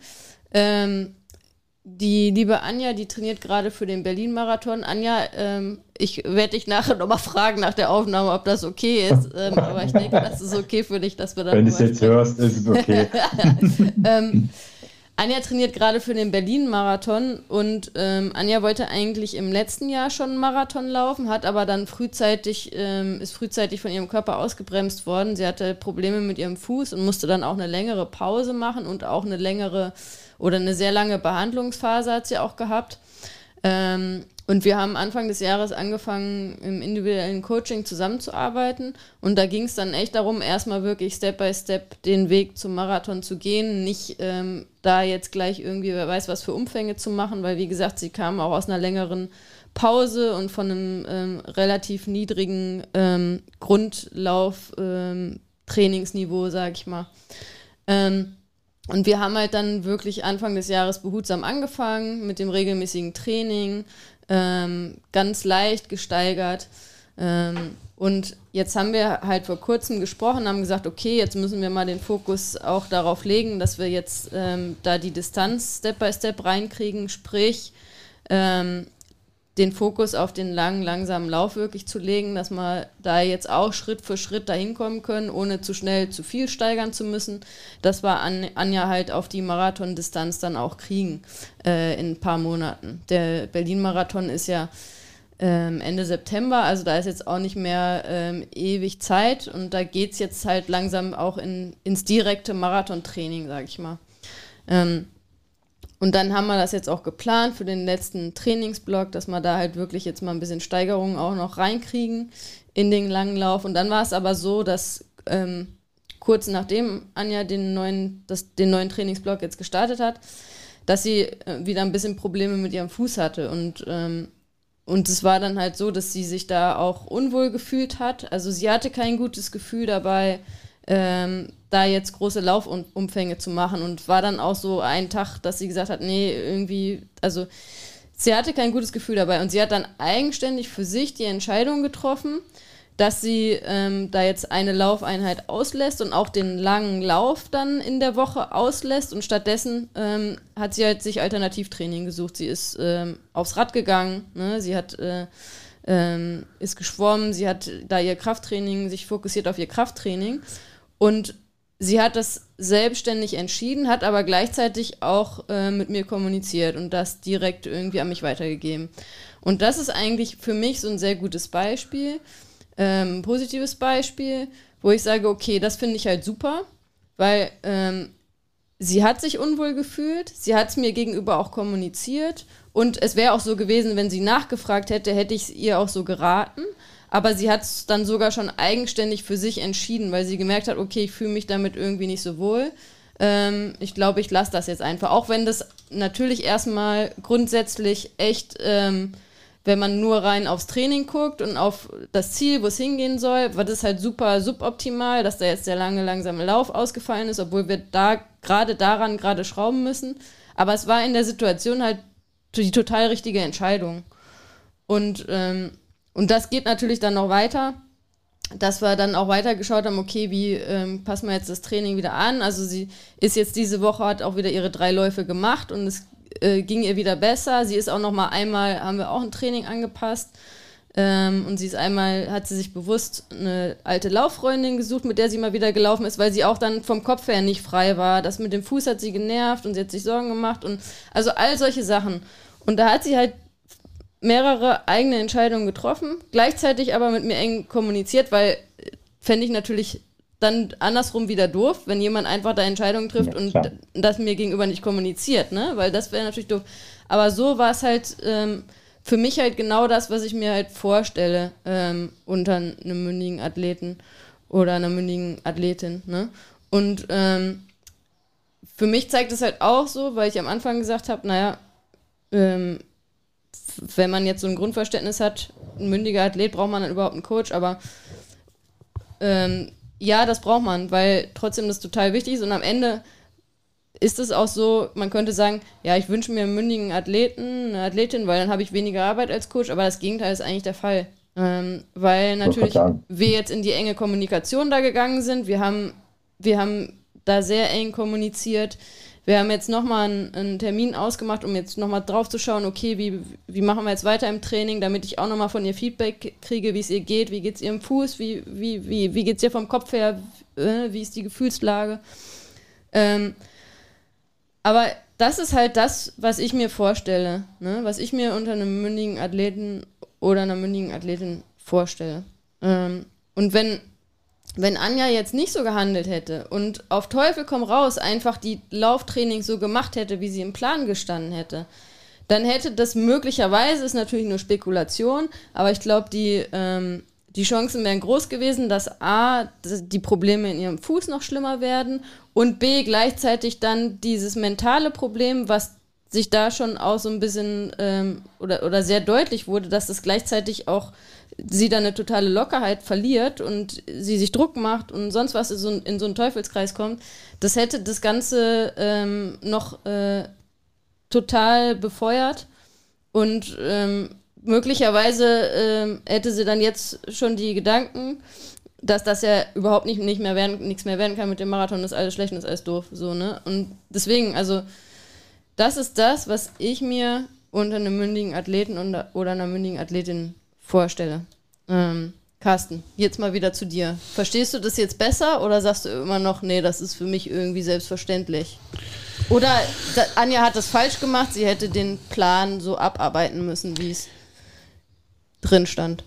Die liebe Anja, die trainiert gerade für den Berlin-Marathon. Anja, ich werde dich nachher nochmal fragen nach der Aufnahme, ob das okay ist. Aber ich denke, das ist okay für dich, dass wir da. Wenn du es jetzt hörst, ist es okay. Anja trainiert gerade für den Berlin-Marathon und Anja wollte eigentlich im letzten Jahr schon einen Marathon laufen, hat aber dann frühzeitig von ihrem Körper ausgebremst worden. Sie hatte Probleme mit ihrem Fuß und musste dann auch eine längere Pause machen und auch eine sehr lange Behandlungsphase hat sie auch gehabt. Und wir haben Anfang des Jahres angefangen, im individuellen Coaching zusammenzuarbeiten. Und da ging es dann echt darum, erstmal wirklich Step by Step den Weg zum Marathon zu gehen. Nicht da jetzt gleich irgendwie, wer weiß, was für Umfänge zu machen, weil wie gesagt, sie kam auch aus einer längeren Pause und von einem relativ niedrigen Grundlauf-Trainingsniveau, sag ich mal. Und wir haben halt dann wirklich Anfang des Jahres behutsam angefangen mit dem regelmäßigen Training, ganz leicht gesteigert. Und jetzt haben wir halt vor kurzem gesprochen, haben gesagt, okay, jetzt müssen wir mal den Fokus auch darauf legen, dass wir jetzt da die Distanz Step by Step reinkriegen, sprich den Fokus auf den langen, langsamen Lauf wirklich zu legen, dass wir da jetzt auch Schritt für Schritt dahin kommen können, ohne zu schnell zu viel steigern zu müssen, dass wir Anja halt auf die Marathondistanz dann auch kriegen in ein paar Monaten. Der Berlin-Marathon ist ja Ende September, also da ist jetzt auch nicht mehr ewig Zeit und da geht es jetzt halt langsam auch ins direkte Marathontraining, sag ich mal. Und dann haben wir das jetzt auch geplant für den letzten Trainingsblock, dass wir da halt wirklich jetzt mal ein bisschen Steigerungen auch noch reinkriegen in den langen Lauf. Und dann war es aber so, dass kurz nachdem Anja den neuen Trainingsblock jetzt gestartet hat, dass sie wieder ein bisschen Probleme mit ihrem Fuß hatte. Und es war dann halt so, dass sie sich da auch unwohl gefühlt hat. Also sie hatte kein gutes Gefühl dabei, da jetzt große Laufumfänge zu machen. Und war dann auch so ein Tag, dass sie gesagt hat, nee, irgendwie, also sie hatte kein gutes Gefühl dabei. Und sie hat dann eigenständig für sich die Entscheidung getroffen, dass sie da jetzt eine Laufeinheit auslässt und auch den langen Lauf dann in der Woche auslässt. Und stattdessen hat sie halt sich Alternativtraining gesucht. Sie ist aufs Rad gegangen, ne? Sie hat ist geschwommen, sie hat da ihr Krafttraining, sich fokussiert auf ihr Krafttraining. Und sie hat das selbstständig entschieden, hat aber gleichzeitig auch mit mir kommuniziert und das direkt irgendwie an mich weitergegeben. Und das ist eigentlich für mich so ein sehr gutes Beispiel, positives Beispiel, wo ich sage, okay, das finde ich halt super, weil sie hat sich unwohl gefühlt, sie hat es mir gegenüber auch kommuniziert und es wäre auch so gewesen, wenn sie nachgefragt hätte, hätte ich es ihr auch so geraten. Aber sie hat es dann sogar schon eigenständig für sich entschieden, weil sie gemerkt hat, okay, ich fühle mich damit irgendwie nicht so wohl. Ich glaube, ich lasse das jetzt einfach. Auch wenn das natürlich erstmal grundsätzlich echt, wenn man nur rein aufs Training guckt und auf das Ziel, wo es hingehen soll, war das halt super suboptimal, dass da jetzt der langsame Lauf ausgefallen ist, obwohl wir da daran schrauben müssen. Aber es war in der Situation halt die total richtige Entscheidung. Und das geht natürlich dann noch weiter, dass wir dann auch weiter geschaut haben, okay, wie passen wir jetzt das Training wieder an? Also sie ist jetzt diese Woche, hat auch wieder ihre 3 Läufe gemacht und es ging ihr wieder besser. Sie ist auch noch mal einmal, haben wir auch ein Training angepasst und sie ist einmal, hat sie sich bewusst eine alte Lauffreundin gesucht, mit der sie mal wieder gelaufen ist, weil sie auch dann vom Kopf her nicht frei war. Das mit dem Fuß hat sie genervt und sie hat sich Sorgen gemacht und also all solche Sachen. Und da hat sie halt mehrere eigene Entscheidungen getroffen, gleichzeitig aber mit mir eng kommuniziert, weil fände ich natürlich dann andersrum wieder doof, wenn jemand einfach da Entscheidungen trifft und das mir gegenüber nicht kommuniziert, ne? Weil das wäre natürlich doof. Aber so war es halt für mich halt genau das, was ich mir halt vorstelle unter einem mündigen Athleten oder einer mündigen Athletin, ne? Und für mich zeigt es halt auch so, weil ich am Anfang gesagt habe, naja, wenn man jetzt so ein Grundverständnis hat, ein mündiger Athlet, braucht man dann überhaupt einen Coach, aber ja, das braucht man, weil trotzdem das total wichtig ist und am Ende ist es auch so, man könnte sagen, ja, ich wünsche mir einen mündigen Athleten, eine Athletin, weil dann habe ich weniger Arbeit als Coach, aber das Gegenteil ist eigentlich der Fall, weil natürlich wir jetzt in die enge Kommunikation da gegangen sind, wir haben da sehr eng kommuniziert. Wir haben jetzt nochmal einen Termin ausgemacht, um jetzt nochmal drauf zu schauen, okay, wie machen wir jetzt weiter im Training, damit ich auch nochmal von ihr Feedback kriege, wie es ihr geht, wie geht es ihrem Fuß, wie geht es ihr vom Kopf her, wie ist die Gefühlslage. Aber das ist halt das, was ich mir vorstelle, ne? Was ich mir unter einem mündigen Athleten oder einer mündigen Athletin vorstelle. Und wenn Anja jetzt nicht so gehandelt hätte und auf Teufel komm raus einfach die Lauftrainings so gemacht hätte, wie sie im Plan gestanden hätte, dann hätte das möglicherweise, ist natürlich nur Spekulation, aber ich glaube, die Chancen wären groß gewesen, dass A, die Probleme in ihrem Fuß noch schlimmer werden und B, gleichzeitig dann dieses mentale Problem, was sich da schon auch so ein bisschen oder sehr deutlich wurde, dass das gleichzeitig auch sie dann eine totale Lockerheit verliert und sie sich Druck macht und sonst was in so einen Teufelskreis kommt, das hätte das Ganze noch total befeuert und möglicherweise hätte sie dann jetzt schon die Gedanken, dass das ja überhaupt nichts mehr werden kann mit dem Marathon, ist alles schlecht und ist alles doof, so, ne? Und deswegen, also das ist das, was ich mir unter einem mündigen Athleten oder einer mündigen Athletin vorstelle. Carsten, jetzt mal wieder zu dir. Verstehst du das jetzt besser oder sagst du immer noch, nee, das ist für mich irgendwie selbstverständlich? Oder Anja hat das falsch gemacht, sie hätte den Plan so abarbeiten müssen, wie es drin stand?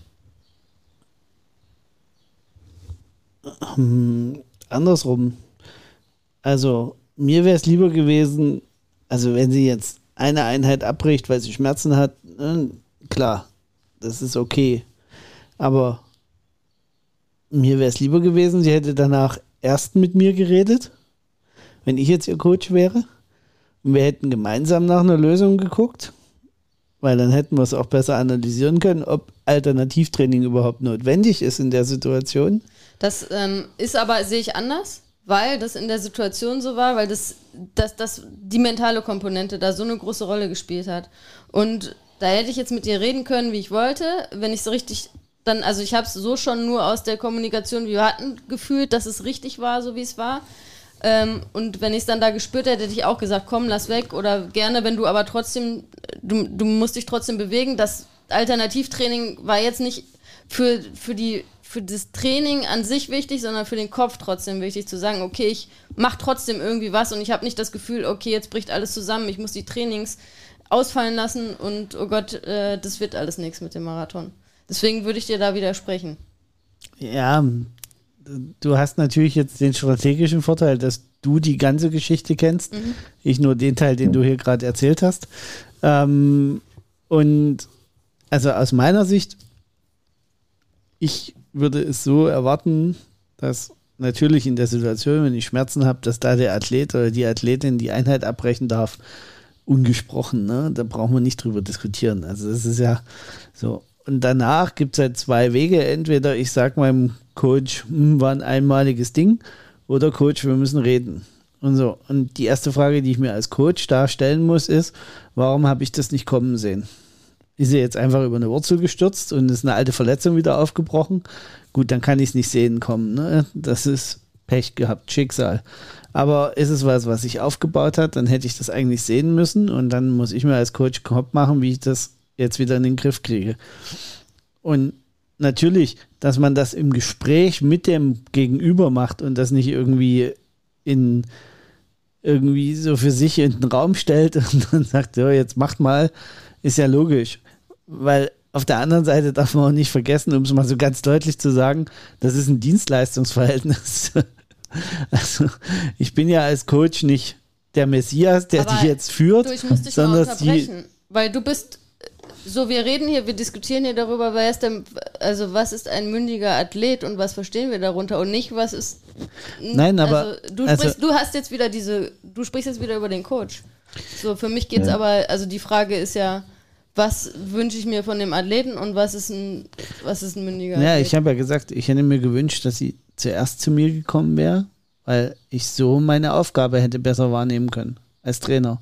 Andersrum. Also, mir wäre es lieber gewesen, also wenn sie jetzt eine Einheit abbricht, weil sie Schmerzen hat, klar, das ist okay. Aber mir wäre es lieber gewesen, sie hätte danach ersten mit mir geredet, wenn ich jetzt ihr Coach wäre. Und wir hätten gemeinsam nach einer Lösung geguckt, weil dann hätten wir es auch besser analysieren können, ob Alternativtraining überhaupt notwendig ist in der Situation. Das ist aber, sehe ich anders, weil das in der Situation so war, weil das die mentale Komponente da so eine große Rolle gespielt hat. Und da hätte ich jetzt mit dir reden können, wie ich wollte, wenn ich so richtig dann, also ich habe es so schon nur aus der Kommunikation, wie wir hatten, gefühlt, dass es richtig war, so wie es war. Und wenn ich es dann da gespürt hätte, hätte ich auch gesagt, komm, lass weg oder gerne, wenn du aber trotzdem, du musst dich trotzdem bewegen. Das Alternativtraining war jetzt nicht für das Training an sich wichtig, sondern für den Kopf trotzdem wichtig, zu sagen, okay, ich mache trotzdem irgendwie was und ich habe nicht das Gefühl, okay, jetzt bricht alles zusammen, ich muss die Trainings ausfallen lassen und oh Gott, das wird alles nichts mit dem Marathon. Deswegen würde ich dir da widersprechen. Ja, du hast natürlich jetzt den strategischen Vorteil, dass du die ganze Geschichte kennst, ich nur den Teil, den du hier gerade erzählt hast. Und also aus meiner Sicht, ich würde es so erwarten, dass natürlich in der Situation, wenn ich Schmerzen habe, dass da der Athlet oder die Athletin die Einheit abbrechen darf, ungesprochen, ne? Da brauchen wir nicht drüber diskutieren. Also das ist ja so. Und danach gibt es halt zwei Wege. Entweder ich sage meinem Coach, war ein einmaliges Ding, oder Coach, wir müssen reden. Und so. Und die erste Frage, die ich mir als Coach da stellen muss, ist, warum habe ich das nicht kommen sehen? Ist er jetzt einfach über eine Wurzel gestürzt und ist eine alte Verletzung wieder aufgebrochen? Gut, dann kann ich es nicht sehen kommen. Ne? Das ist Pech gehabt, Schicksal. Aber ist es was sich aufgebaut hat, dann hätte ich das eigentlich sehen müssen und dann muss ich mir als Coach Kopf machen, wie ich das jetzt wieder in den Griff kriege. Und natürlich, dass man das im Gespräch mit dem Gegenüber macht und das nicht irgendwie so für sich in den Raum stellt und dann sagt, ja, jetzt macht mal, ist ja logisch. Weil auf der anderen Seite darf man auch nicht vergessen, um es mal so ganz deutlich zu sagen, das ist ein Dienstleistungsverhältnis. Also ich bin ja als Coach nicht der Messias, der dich jetzt führt, ich muss dich sondern mal unterbrechen, weil du bist so, wir diskutieren hier darüber, was ist ein mündiger Athlet und was verstehen wir darunter und nicht, was ist. Nein, aber. Du sprichst jetzt wieder über den Coach. So, für mich geht's aber, also die Frage ist ja, was wünsche ich mir von dem Athleten und was ist ein mündiger Athlet? Ja, ich habe ja gesagt, ich hätte mir gewünscht, dass sie zuerst zu mir gekommen wäre, weil ich so meine Aufgabe hätte besser wahrnehmen können als Trainer.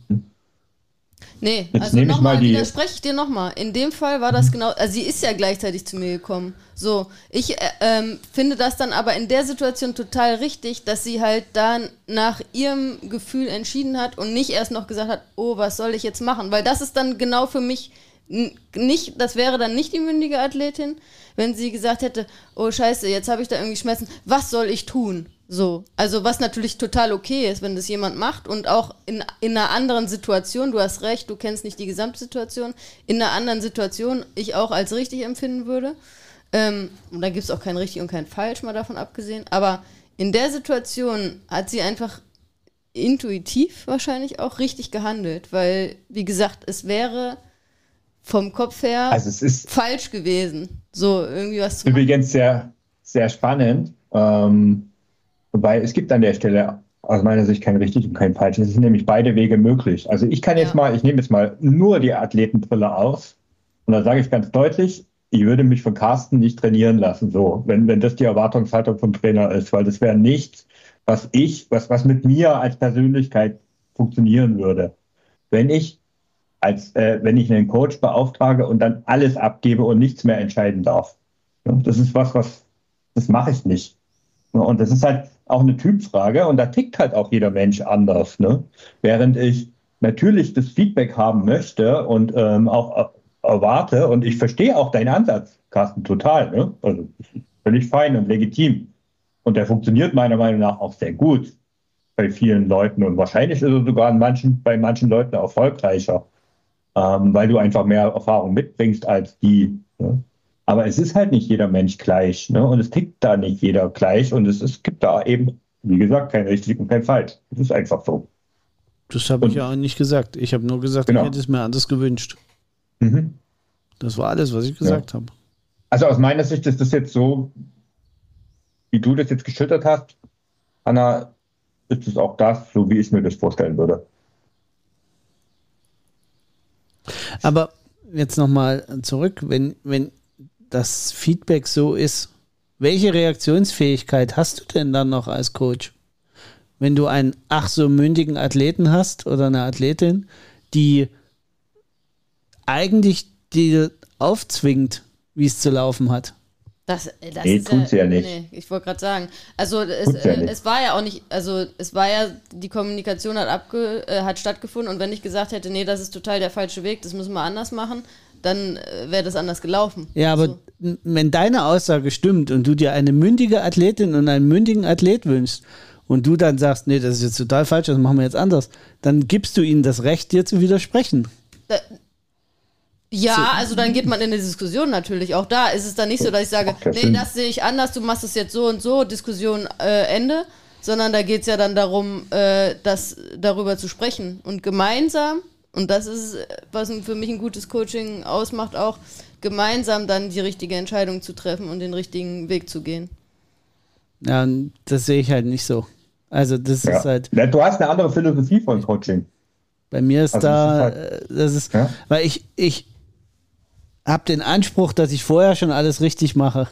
Nee, also nochmal, widerspreche ich dir nochmal. In dem Fall war das genau, also sie ist ja gleichzeitig zu mir gekommen. So, ich finde das dann aber in der Situation total richtig, dass sie halt dann nach ihrem Gefühl entschieden hat und nicht erst noch gesagt hat, oh, was soll ich jetzt machen? Weil das ist dann genau für mich nicht, das wäre dann nicht die mündige Athletin, wenn sie gesagt hätte, oh scheiße, jetzt habe ich da irgendwie Schmerzen, was soll ich tun? So, also was natürlich total okay ist, wenn das jemand macht und auch in einer anderen Situation, du hast recht, du kennst nicht die Gesamtsituation, in einer anderen Situation ich auch als richtig empfinden würde. Und da gibt es auch kein richtig und kein falsch, mal davon abgesehen. Aber in der Situation hat sie einfach intuitiv wahrscheinlich auch richtig gehandelt, weil, wie gesagt, es wäre vom Kopf her es ist falsch gewesen, so irgendwie was zu machen. Übrigens sehr, sehr spannend, weil es gibt an der Stelle aus meiner Sicht kein richtig und kein falsch. Es sind nämlich beide Wege möglich. Also ich nehme jetzt mal nur die Athletenbrille auf und da sage ich ganz deutlich, ich würde mich von Carsten nicht trainieren lassen, so, wenn das die Erwartungshaltung vom Trainer ist, weil das wäre nichts, was mit mir als Persönlichkeit funktionieren würde. Wenn ich einen Coach beauftrage und dann alles abgebe und nichts mehr entscheiden darf. Das ist das mache ich nicht. Und das ist halt auch eine Typfrage und da tickt halt auch jeder Mensch anders. Ne? Während ich natürlich das Feedback haben möchte und auch erwarte und ich verstehe auch deinen Ansatz, Carsten, total. Ne? Also völlig fein und legitim. Und der funktioniert meiner Meinung nach auch sehr gut bei vielen Leuten und wahrscheinlich ist er sogar bei manchen Leuten erfolgreicher, weil du einfach mehr Erfahrung mitbringst als die. Ne? Aber es ist halt nicht jeder Mensch gleich, ne? Und es tickt da nicht jeder gleich und es gibt da eben, wie gesagt, kein richtig und kein falsch. Das ist einfach so. Das habe ich ja auch nicht gesagt. Ich habe nur gesagt, Ich hätte es mir anders gewünscht. Mhm. Das war alles, was ich gesagt habe. Also aus meiner Sicht ist das jetzt so, wie du das jetzt geschildert hast, Anna, ist es auch das, so wie ich mir das vorstellen würde. Aber jetzt nochmal zurück, wenn das Feedback so ist, welche Reaktionsfähigkeit hast du denn dann noch als Coach? Wenn du einen ach so mündigen Athleten hast oder eine Athletin, die eigentlich dir aufzwingt, wie es zu laufen hat. Das Nee, ist tut's ja nicht. Nee, ich wollte gerade sagen. Also Tut's ja nicht. es war ja auch nicht, also es war ja, die Kommunikation hat stattgefunden und wenn ich gesagt hätte, nee, das ist total der falsche Weg, das müssen wir anders machen, dann wäre das anders gelaufen. Ja, aber So. wenn deine Aussage stimmt und du dir eine mündige Athletin und einen mündigen Athlet wünschst und du dann sagst, nee, das ist jetzt total falsch, das machen wir jetzt anders, dann gibst du ihnen das Recht, dir zu widersprechen. Ja, also dann geht man in eine Diskussion natürlich. Auch da ist es dann nicht so, dass ich sage, nee, das sehe ich anders, du machst es jetzt so und so, Diskussion Ende, sondern da geht es ja dann darum, darüber zu sprechen und gemeinsam, und das ist, was für mich ein gutes Coaching ausmacht, auch gemeinsam dann die richtige Entscheidung zu treffen und den richtigen Weg zu gehen. Ja, und das sehe ich halt nicht so. Also das ist halt, Ja, du hast eine andere Philosophie von Coaching. bei mir ist Also da, das ist das ist, weil ich habe den Anspruch, dass ich vorher schon alles richtig mache.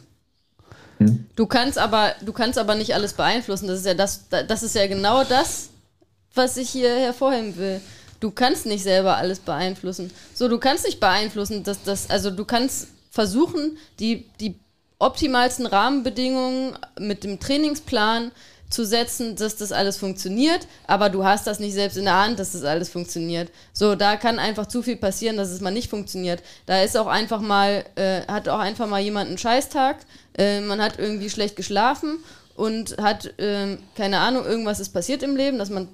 Du kannst aber nicht alles beeinflussen. Das ist ja genau das, was ich hier hervorheben will. Du kannst nicht selber alles beeinflussen. So, du kannst nicht beeinflussen, also du kannst versuchen, die optimalsten Rahmenbedingungen mit dem Trainingsplan zu setzen, dass das alles funktioniert, aber du hast das nicht selbst in der Hand, dass das alles funktioniert. So, da kann einfach zu viel passieren, dass es mal nicht funktioniert. Da ist auch einfach mal, hat auch einfach mal jemand einen Scheißtag, man hat irgendwie schlecht geschlafen und hat, keine Ahnung, irgendwas ist passiert im Leben, dass man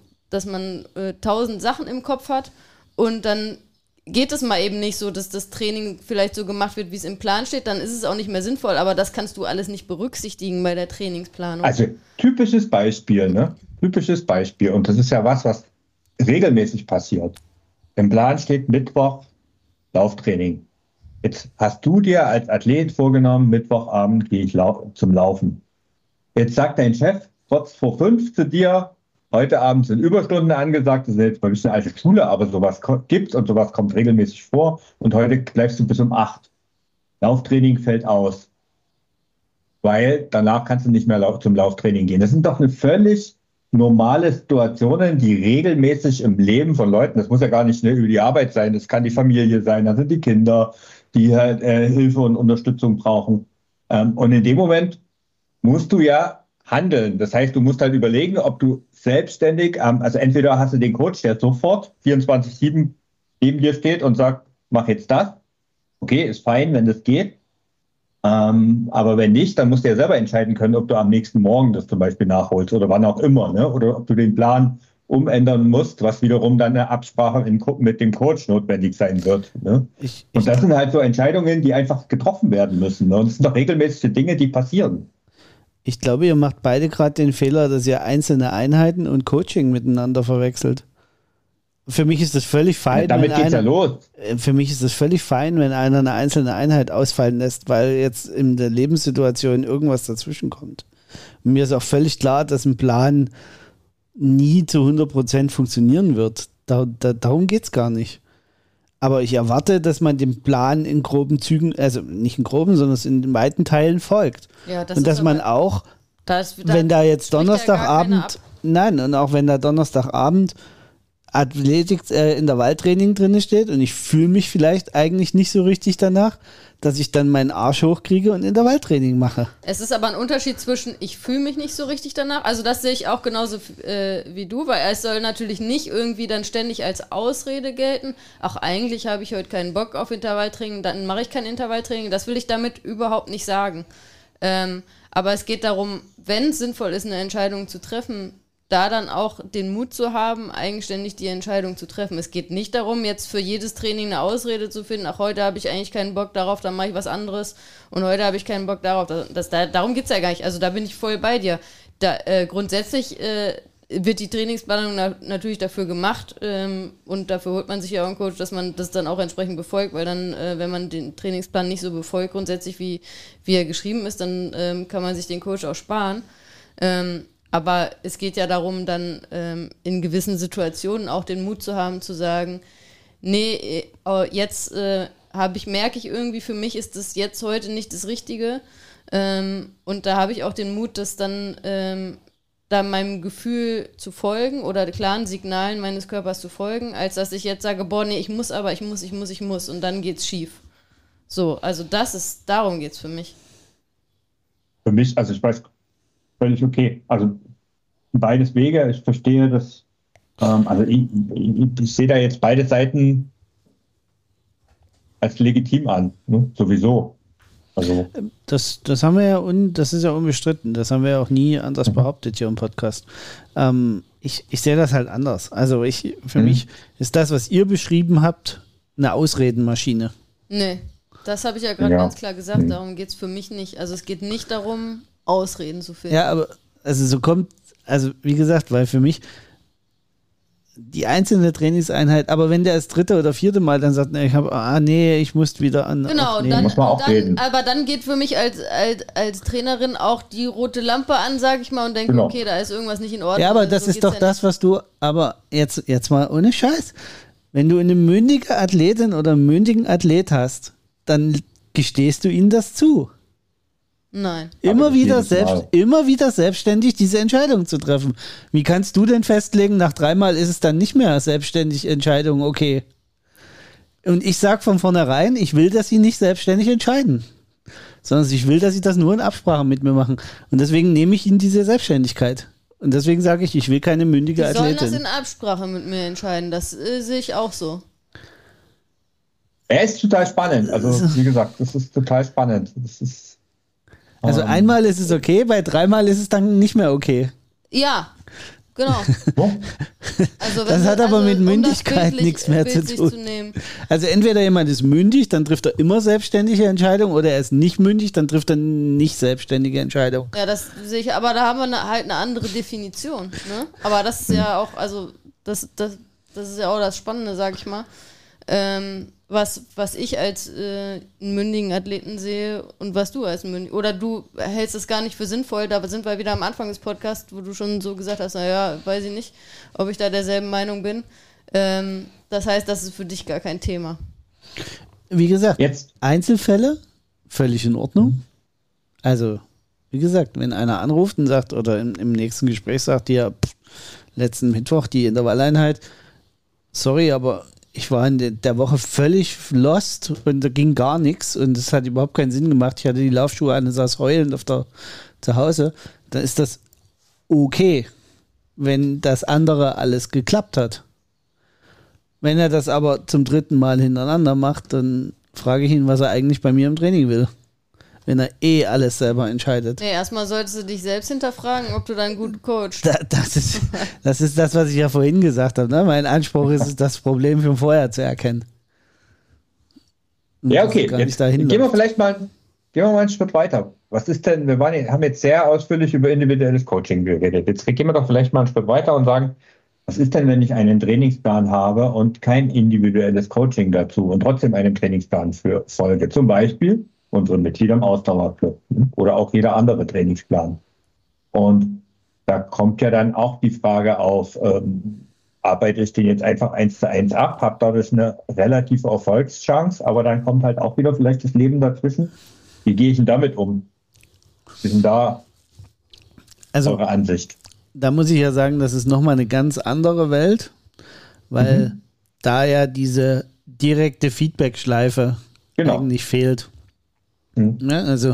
1000 Sachen im Kopf hat und dann geht es mal eben nicht so, dass das Training vielleicht so gemacht wird, wie es im Plan steht, dann ist es auch nicht mehr sinnvoll, aber das kannst du alles nicht berücksichtigen bei der Trainingsplanung. Also typisches Beispiel, ne? Typisches Beispiel. Und das ist ja was regelmäßig passiert. Im Plan steht Mittwoch Lauftraining. Jetzt hast du dir als Athlet vorgenommen, Mittwochabend gehe ich zum Laufen. Jetzt sagt dein Chef trotz vor 5 zu dir, heute Abend sind Überstunden angesagt, das ist jetzt mal ein bisschen alte Schule, aber sowas gibt's und sowas kommt regelmäßig vor und heute bleibst du bis um 8. Lauftraining fällt aus, weil danach kannst du nicht mehr zum Lauftraining gehen. Das sind doch eine völlig normale Situationen, die regelmäßig im Leben von Leuten, das muss ja gar nicht über die Arbeit sein, das kann die Familie sein, das sind die Kinder, die halt Hilfe und Unterstützung brauchen. Und in dem Moment musst du ja handeln. Das heißt, du musst halt überlegen, ob du selbstständig, also entweder hast du den Coach, der sofort 24/7 neben dir steht und sagt, mach jetzt das. Okay, ist fein, wenn das geht. Aber wenn nicht, dann musst du ja selber entscheiden können, ob du am nächsten Morgen das zum Beispiel nachholst oder wann auch immer, ne? Oder ob du den Plan umändern musst, was wiederum dann eine Absprache mit dem Coach notwendig sein wird. Ne? Und das sind halt so Entscheidungen, die einfach getroffen werden müssen. Ne? Und das sind doch regelmäßige Dinge, die passieren. Ich glaube, ihr macht beide gerade den Fehler, dass ihr einzelne Einheiten und Coaching miteinander verwechselt. Für mich ist das völlig fein. Ja, damit geht's ja los. Für mich ist es völlig fein, wenn einer eine einzelne Einheit ausfallen lässt, weil jetzt in der Lebenssituation irgendwas dazwischen kommt. Und mir ist auch völlig klar, dass ein Plan nie zu 100% funktionieren wird. Darum geht es gar nicht. Aber ich erwarte, dass man dem Plan in groben Zügen, also nicht in groben, sondern in weiten Teilen folgt. Ja, und dass man auch, wenn da jetzt Donnerstagabend, und auch wenn da Donnerstagabend Athletik in der Waldtraining drin steht und ich fühle mich vielleicht eigentlich nicht so richtig danach, dass ich dann meinen Arsch hochkriege und in der Waldtraining mache. Es ist aber ein Unterschied zwischen ich fühle mich nicht so richtig danach, also das sehe ich auch genauso wie du, weil es soll natürlich nicht irgendwie dann ständig als Ausrede gelten, ach eigentlich habe ich heute keinen Bock auf Intervalltraining, dann mache ich kein Intervalltraining, das will ich damit überhaupt nicht sagen. Aber es geht darum, wenn es sinnvoll ist, eine Entscheidung zu treffen, da dann auch den Mut zu haben, eigenständig die Entscheidung zu treffen. Es geht nicht darum, jetzt für jedes Training eine Ausrede zu finden, ach, heute habe ich eigentlich keinen Bock darauf, dann mache ich was anderes und heute habe ich keinen Bock darauf. Darum geht es ja gar nicht. Also da bin ich voll bei dir. Grundsätzlich wird die Trainingsplanung natürlich dafür gemacht und dafür holt man sich ja auch einen Coach, dass man das dann auch entsprechend befolgt, weil dann, wenn man den Trainingsplan nicht so befolgt, grundsätzlich wie er geschrieben ist, dann kann man sich den Coach auch sparen. Aber es geht ja darum, dann in gewissen Situationen auch den Mut zu haben, zu sagen, nee, jetzt merke ich irgendwie, für mich ist das jetzt heute nicht das Richtige. Und da habe ich auch den Mut, das dann da meinem Gefühl zu folgen oder klaren Signalen meines Körpers zu folgen, als dass ich jetzt sage, boah, nee, ich muss und dann geht's schief. So, also darum geht's für mich. Für mich, also ich weiß, völlig okay. Also beides Wege, ich verstehe das, also ich sehe da jetzt beide Seiten als legitim an, ne? Sowieso. Also. Das haben wir ja, das ist ja unbestritten, das haben wir ja auch nie anders behauptet hier im Podcast. Ich sehe das halt anders. Also für mich ist das, was ihr beschrieben habt, eine Ausredenmaschine. Nee, das habe ich ja gerade ganz klar gesagt, darum geht es für mich nicht. Also es geht nicht darum, Ausreden zu finden. Ja, aber wie gesagt, weil für mich die einzelne Trainingseinheit, aber wenn der das 3. oder 4. Mal dann sagt, ich muss wieder an. Genau, dann muss man auch reden. Aber dann geht für mich als Trainerin auch die rote Lampe an, sage ich mal, und denke, okay, da ist irgendwas nicht in Ordnung. Ja, aber das ist doch das, was du, aber jetzt mal ohne Scheiß, wenn du eine mündige Athletin oder einen mündigen Athlet hast, dann gestehst du ihnen das zu. Nein. Immer wieder selbstständig diese Entscheidung zu treffen. Wie kannst du denn festlegen, nach 3 Mal ist es dann nicht mehr selbstständig Entscheidung, okay. Und ich sage von vornherein, ich will, dass sie nicht selbstständig entscheiden, sondern ich will, dass sie das nur in Absprache mit mir machen. Und deswegen nehme ich ihnen diese Selbstständigkeit. Und deswegen sage ich will keine mündige Athletin. Die sollen das in Absprache mit mir entscheiden, das sehe ich auch so. Er ist total spannend, also wie gesagt, das ist total spannend. Also einmal ist es okay, bei 3 Mal ist es dann nicht mehr okay. Ja, genau. Also das hat aber mit Mündigkeit nichts mehr zu tun. Also entweder jemand ist mündig, dann trifft er immer selbstständige Entscheidungen, oder er ist nicht mündig, dann trifft er nicht selbstständige Entscheidungen. Ja, das sehe ich, aber da haben wir halt eine andere Definition. Ne? Aber das ist ja auch, also das ist ja auch das Spannende, sag ich mal. Was ich als einen mündigen Athleten sehe und was du als mündigen, oder du hältst es gar nicht für sinnvoll, da sind wir wieder am Anfang des Podcasts, wo du schon so gesagt hast, naja, weiß ich nicht, ob ich da derselben Meinung bin. Das heißt, das ist für dich gar kein Thema. Wie gesagt, Einzelfälle, völlig in Ordnung. Also, wie gesagt, wenn einer anruft und sagt, oder im nächsten Gespräch sagt, letzten Mittwoch die Intervalleinheit, sorry, aber ich war in der Woche völlig lost und da ging gar nichts und es hat überhaupt keinen Sinn gemacht. Ich hatte die Laufschuhe an und saß heulend zu Hause. Dann ist das okay, wenn das andere alles geklappt hat. Wenn er das aber zum 3. Mal hintereinander macht, dann frage ich ihn, was er eigentlich bei mir im Training will. Wenn er alles selber entscheidet. Nee, erstmal solltest du dich selbst hinterfragen, ob du dann gut coachst. Das ist das, was ich ja vorhin gesagt habe. Ne? Mein Anspruch ist es, das Problem schon vorher zu erkennen. Und ja, okay. Jetzt gehen wir mal einen Schritt weiter. Was ist denn, haben jetzt sehr ausführlich über individuelles Coaching geredet. Jetzt gehen wir doch vielleicht mal einen Schritt weiter und sagen, was ist denn, wenn ich einen Trainingsplan habe und kein individuelles Coaching dazu und trotzdem einem Trainingsplan folge? Zum Beispiel unsere Mitglieder im Ausdauerclub oder auch jeder andere Trainingsplan. Und da kommt ja dann auch die Frage auf, arbeite ich den jetzt einfach 1:1 ab, habe dadurch eine relative Erfolgschance, aber dann kommt halt auch wieder vielleicht das Leben dazwischen. Wie gehe ich denn damit um? Wie ist denn da eure Ansicht? Da muss ich ja sagen, das ist nochmal eine ganz andere Welt, weil da ja diese direkte Feedback-Schleife eigentlich fehlt. Ja, also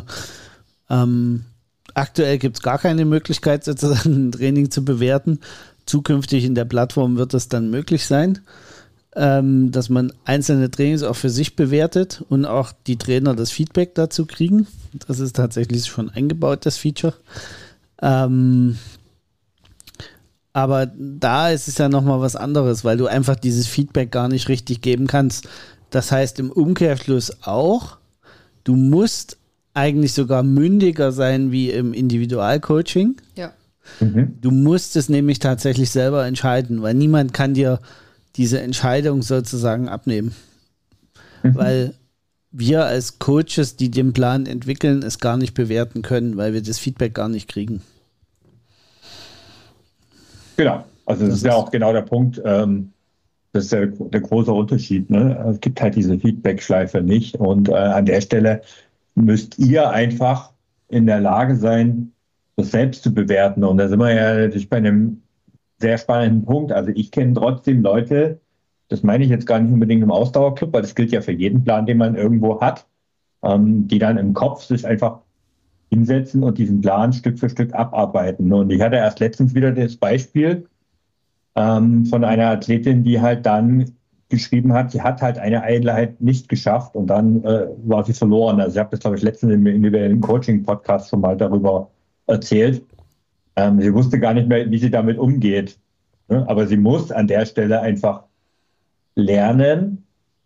aktuell gibt es gar keine Möglichkeit, sozusagen ein Training zu bewerten. Zukünftig in der Plattform wird es dann möglich sein, dass man einzelne Trainings auch für sich bewertet und auch die Trainer das Feedback dazu kriegen. Das ist tatsächlich schon eingebaut, das Feature. Aber da ist es ja nochmal was anderes, weil du einfach dieses Feedback gar nicht richtig geben kannst. Das heißt im Umkehrschluss auch, du musst eigentlich sogar mündiger sein wie im Individualcoaching. Ja. Du musst es nämlich tatsächlich selber entscheiden, weil niemand kann dir diese Entscheidung sozusagen abnehmen. Weil wir als Coaches, die den Plan entwickeln, es gar nicht bewerten können, weil wir das Feedback gar nicht kriegen. Genau, also das ist ja auch genau der Punkt, das ist der große Unterschied. Ne? Es gibt halt diese Feedback-Schleife nicht und an der Stelle müsst ihr einfach in der Lage sein, das selbst zu bewerten. Und da sind wir ja natürlich bei einem sehr spannenden Punkt. Also ich kenne trotzdem Leute, das meine ich jetzt gar nicht unbedingt im Ausdauerclub, weil das gilt ja für jeden Plan, den man irgendwo hat, die dann im Kopf sich einfach hinsetzen und diesen Plan Stück für Stück abarbeiten. Und ich hatte erst letztens wieder das Beispiel von einer Athletin, die halt dann geschrieben hat, sie hat halt eine Einheit nicht geschafft und dann war sie verloren. Also ich habe das, glaube ich, letztens im individuellen Coaching-Podcast schon mal darüber erzählt. Sie wusste gar nicht mehr, wie sie damit umgeht. Ne? Aber sie muss an der Stelle einfach lernen,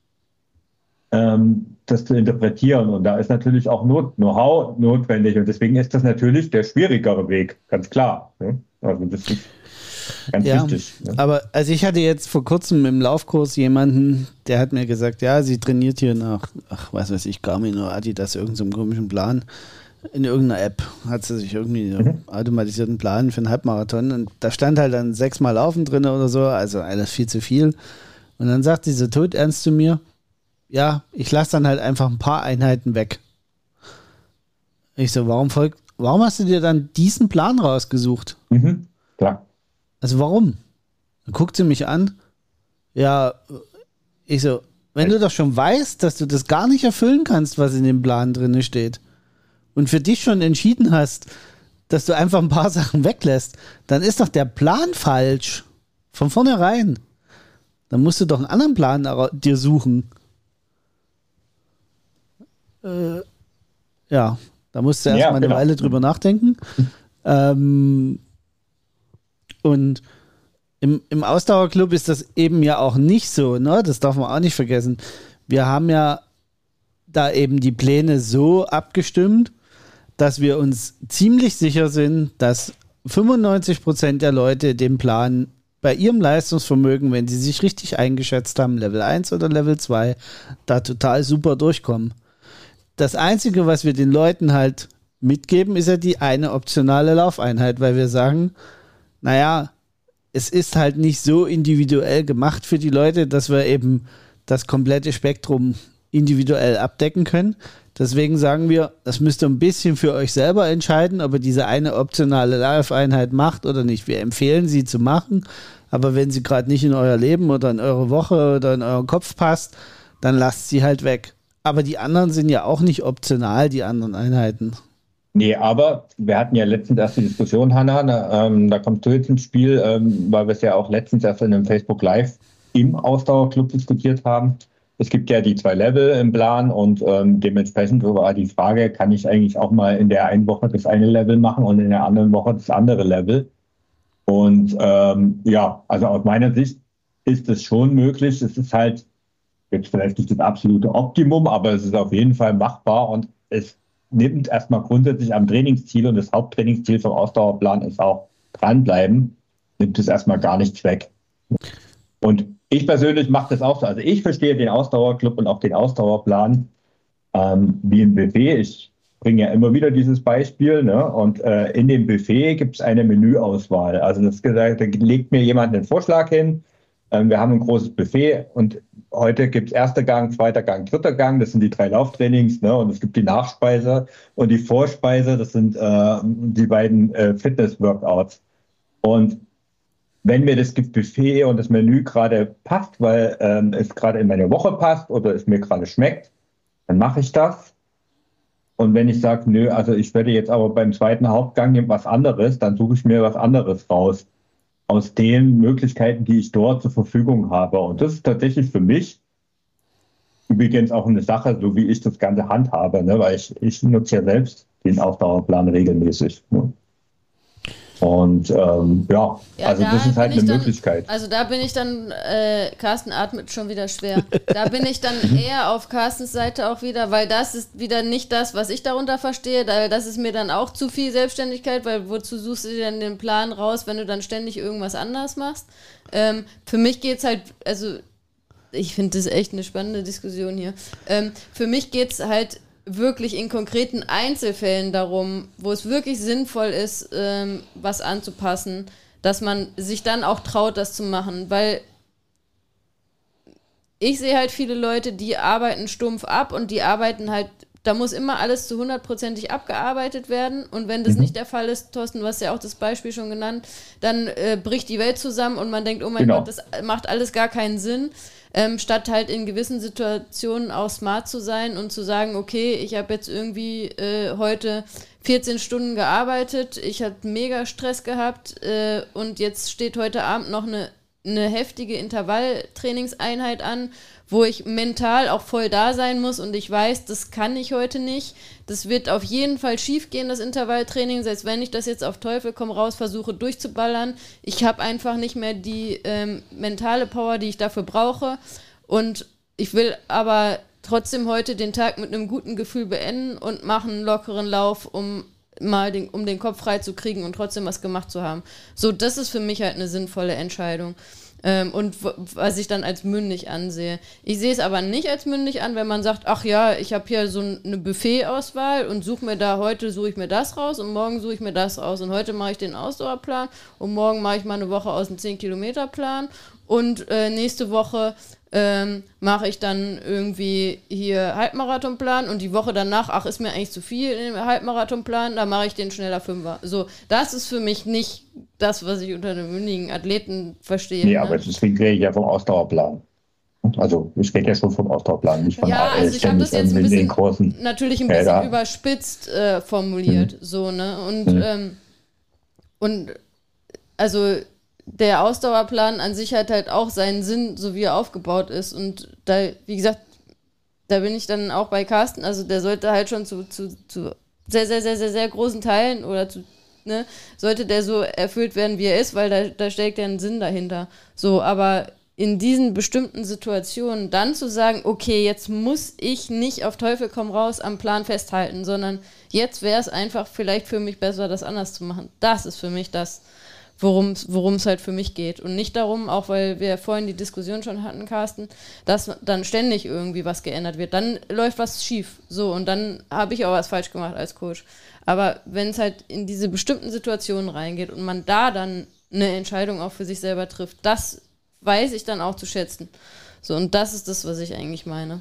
das zu interpretieren. Und da ist natürlich auch Know-how notwendig. Und deswegen ist das natürlich der schwierigere Weg, ganz klar. Ne? Also das ist ganz wichtig. Ne? Aber also ich hatte jetzt vor kurzem im Laufkurs jemanden, der hat mir gesagt, ja, sie trainiert hier nach, was weiß ich, Garmin oder Adidas, irgendeinem komischen Plan. In irgendeiner App hat sie sich irgendwie einen automatisierten Plan für einen Halbmarathon und da stand halt dann 6-mal Laufen drin oder so, also alles viel zu viel. Und dann sagt sie so todernst zu mir, ja, ich lasse dann halt einfach ein paar Einheiten weg. Ich so, warum hast du dir dann diesen Plan rausgesucht? Klar. Also warum? Dann guckt sie mich an. Ja, ich so, wenn du doch schon weißt, dass du das gar nicht erfüllen kannst, was in dem Plan drin steht und für dich schon entschieden hast, dass du einfach ein paar Sachen weglässt, dann ist doch der Plan falsch. Von vornherein. Dann musst du doch einen anderen Plan dir suchen. Ja, da musst du erstmal eine Weile drüber nachdenken. Und im Ausdauerclub ist das eben ja auch nicht so, ne? Das darf man auch nicht vergessen. Wir haben ja da eben die Pläne so abgestimmt, dass wir uns ziemlich sicher sind, dass 95% der Leute den Plan bei ihrem Leistungsvermögen, wenn sie sich richtig eingeschätzt haben, Level 1 oder Level 2, da total super durchkommen. Das Einzige, was wir den Leuten halt mitgeben, ist ja die eine optionale Laufeinheit, weil wir sagen, naja, es ist halt nicht so individuell gemacht für die Leute, dass wir eben das komplette Spektrum individuell abdecken können. Deswegen sagen wir, das müsst ihr ein bisschen für euch selber entscheiden, ob ihr diese eine optionale Laufeinheit macht oder nicht. Wir empfehlen sie zu machen, aber wenn sie gerade nicht in euer Leben oder in eure Woche oder in euren Kopf passt, dann lasst sie halt weg. Aber die anderen sind ja auch nicht optional, die anderen Einheiten. Nee, aber wir hatten ja letztens erst die Diskussion, Hanna, da kommst du jetzt ins Spiel, weil wir es ja auch letztens erst in einem Facebook Live im Ausdauerclub diskutiert haben. Es gibt ja die 2 Level im Plan und dementsprechend war die Frage, kann ich eigentlich auch mal in der einen Woche das eine Level machen und in der anderen Woche das andere Level? Und ja, also aus meiner Sicht ist es schon möglich. Es ist halt jetzt vielleicht nicht das absolute Optimum, aber es ist auf jeden Fall machbar und es nimmt erstmal grundsätzlich am Trainingsziel und das Haupttrainingsziel vom Ausdauerplan ist auch dranbleiben, nimmt es erstmal gar nichts weg. Und ich persönlich mache das auch so. Also ich verstehe den Ausdauerclub und auch den Ausdauerplan wie ein Buffet. Ich bringe ja immer wieder dieses Beispiel, ne? Und in dem Buffet gibt es eine Menüauswahl. Also das gesagt, da legt mir jemand einen Vorschlag hin. Wir haben ein großes Buffet und heute gibt es 1. Gang, 2. Gang, 3. Gang. Das sind die 3 Lauftrainings, ne? Und es gibt die Nachspeise und die Vorspeise. Das sind die beiden Fitness-Workouts. Und wenn mir das Buffet und das Menü gerade passt, weil es gerade in meine Woche passt oder es mir gerade schmeckt, dann mache ich das. Und wenn ich sage, nö, also ich werde jetzt aber beim 2. Hauptgang was anderes, dann suche ich mir was anderes raus. Aus den Möglichkeiten, die ich dort zur Verfügung habe. Und das ist tatsächlich für mich übrigens auch eine Sache, so wie ich das Ganze handhabe, ne? Weil ich nutze ja selbst den Ausdauerplan regelmäßig. Ne? Und ja, also das ist halt eine Möglichkeit. Also da bin ich dann, Carsten atmet schon wieder schwer, da bin ich dann eher auf Carstens Seite auch wieder, weil das ist wieder nicht das, was ich darunter verstehe, das ist mir dann auch zu viel Selbstständigkeit, weil wozu suchst du dir denn den Plan raus, wenn du dann ständig irgendwas anders machst? Für mich geht's halt, also ich finde das echt eine spannende Diskussion hier, für mich geht's halt wirklich in konkreten Einzelfällen darum, wo es wirklich sinnvoll ist, was anzupassen, dass man sich dann auch traut, das zu machen, weil ich sehe halt viele Leute, die arbeiten stumpf ab und die arbeiten halt, da muss immer alles zu 100%ig abgearbeitet werden und wenn das nicht der Fall ist, Thorsten, du hast ja auch das Beispiel schon genannt, dann bricht die Welt zusammen und man denkt, oh mein Gott, das macht alles gar keinen Sinn, statt halt in gewissen Situationen auch smart zu sein und zu sagen, okay, ich habe jetzt irgendwie heute 14 Stunden gearbeitet, ich habe mega Stress gehabt und jetzt steht heute Abend noch eine heftige Intervalltrainingseinheit an, wo ich mental auch voll da sein muss und ich weiß, das kann ich heute nicht. Das wird auf jeden Fall schief gehen, das Intervalltraining, selbst wenn ich das jetzt auf Teufel komm raus versuche durchzuballern. Ich habe einfach nicht mehr die mentale Power, die ich dafür brauche und ich will aber trotzdem heute den Tag mit einem guten Gefühl beenden und mache einen lockeren Lauf, um den Kopf frei zu kriegen und trotzdem was gemacht zu haben. So, das ist für mich halt eine sinnvolle Entscheidung. Und was ich dann als mündig ansehe. Ich sehe es aber nicht als mündig an, wenn man sagt, ach ja, ich habe hier so eine Buffet-Auswahl und heute suche ich mir das raus und morgen suche ich mir das raus und heute mache ich den Ausdauerplan und morgen mache ich mal eine Woche aus dem 10-Kilometer-Plan und nächste Woche mache ich dann irgendwie hier Halbmarathonplan und die Woche danach, ach, ist mir eigentlich zu viel in dem Halbmarathonplan, da mache ich den schneller Fünfer. So, das ist für mich nicht das, was ich unter einem mündigen Athleten verstehe. Nee, aber deswegen rede ich ja vom Ausdauerplan. Also ich rede ja schon vom Ausdauerplan, nicht von also ich habe das jetzt ein bisschen, natürlich ein bisschen überspitzt formuliert, so, ne, und also der Ausdauerplan an sich hat halt auch seinen Sinn, so wie er aufgebaut ist. Und da, wie gesagt, da bin ich dann auch bei Carsten. Also der sollte halt schon zu sehr, sehr, sehr, sehr, sehr großen Teilen oder sollte der so erfüllt werden, wie er ist, weil da steckt ja ein Sinn dahinter. So, aber in diesen bestimmten Situationen dann zu sagen, okay, jetzt muss ich nicht auf Teufel komm raus am Plan festhalten, sondern jetzt wäre es einfach vielleicht für mich besser, das anders zu machen. Das ist für mich das, worum es halt für mich geht. Und nicht darum, auch weil wir vorhin die Diskussion schon hatten, Carsten, dass dann ständig irgendwie was geändert wird. Dann läuft was schief. So, und dann habe ich auch was falsch gemacht als Coach. Aber wenn es halt in diese bestimmten Situationen reingeht und man da dann eine Entscheidung auch für sich selber trifft, das weiß ich dann auch zu schätzen. So, und das ist das, was ich eigentlich meine.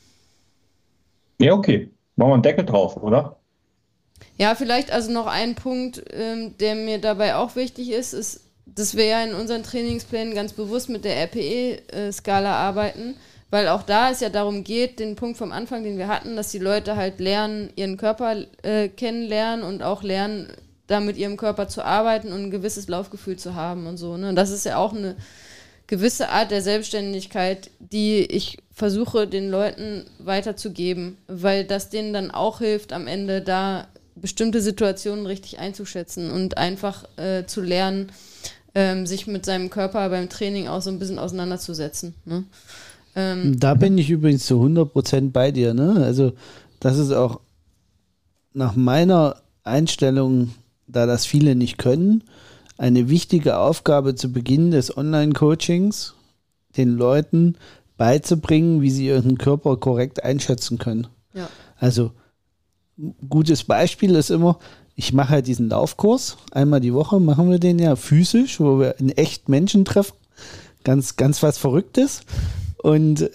Ja, okay. Machen wir einen Deckel drauf, oder? Ja, vielleicht also noch ein Punkt, der mir dabei auch wichtig ist, dass wir ja in unseren Trainingsplänen ganz bewusst mit der RPE-Skala arbeiten, weil auch da es ja darum geht, den Punkt vom Anfang, den wir hatten, dass die Leute halt lernen, ihren Körper kennenlernen und auch lernen, da mit ihrem Körper zu arbeiten und ein gewisses Laufgefühl zu haben und so. Ne? Und das ist ja auch eine gewisse Art der Selbstständigkeit, die ich versuche, den Leuten weiterzugeben, weil das denen dann auch hilft, am Ende da bestimmte Situationen richtig einzuschätzen und einfach zu lernen, sich mit seinem Körper beim Training auch so ein bisschen auseinanderzusetzen. Ne? Da bin ich übrigens zu 100% bei dir. Ne? Also das ist auch nach meiner Einstellung, da das viele nicht können, eine wichtige Aufgabe zu Beginn des Online-Coachings, den Leuten beizubringen, wie sie ihren Körper korrekt einschätzen können. Ja. Also gutes Beispiel ist immer, ich mache halt diesen Laufkurs, einmal die Woche machen wir den ja physisch, wo wir in echt Menschen treffen, ganz, ganz was Verrücktes und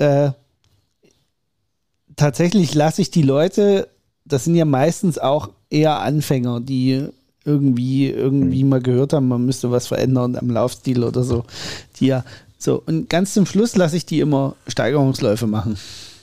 tatsächlich lasse ich die Leute, das sind ja meistens auch eher Anfänger, die irgendwie mal gehört haben, man müsste was verändern am Laufstil oder so, die ja so, und ganz zum Schluss lasse ich die immer Steigerungsläufe machen.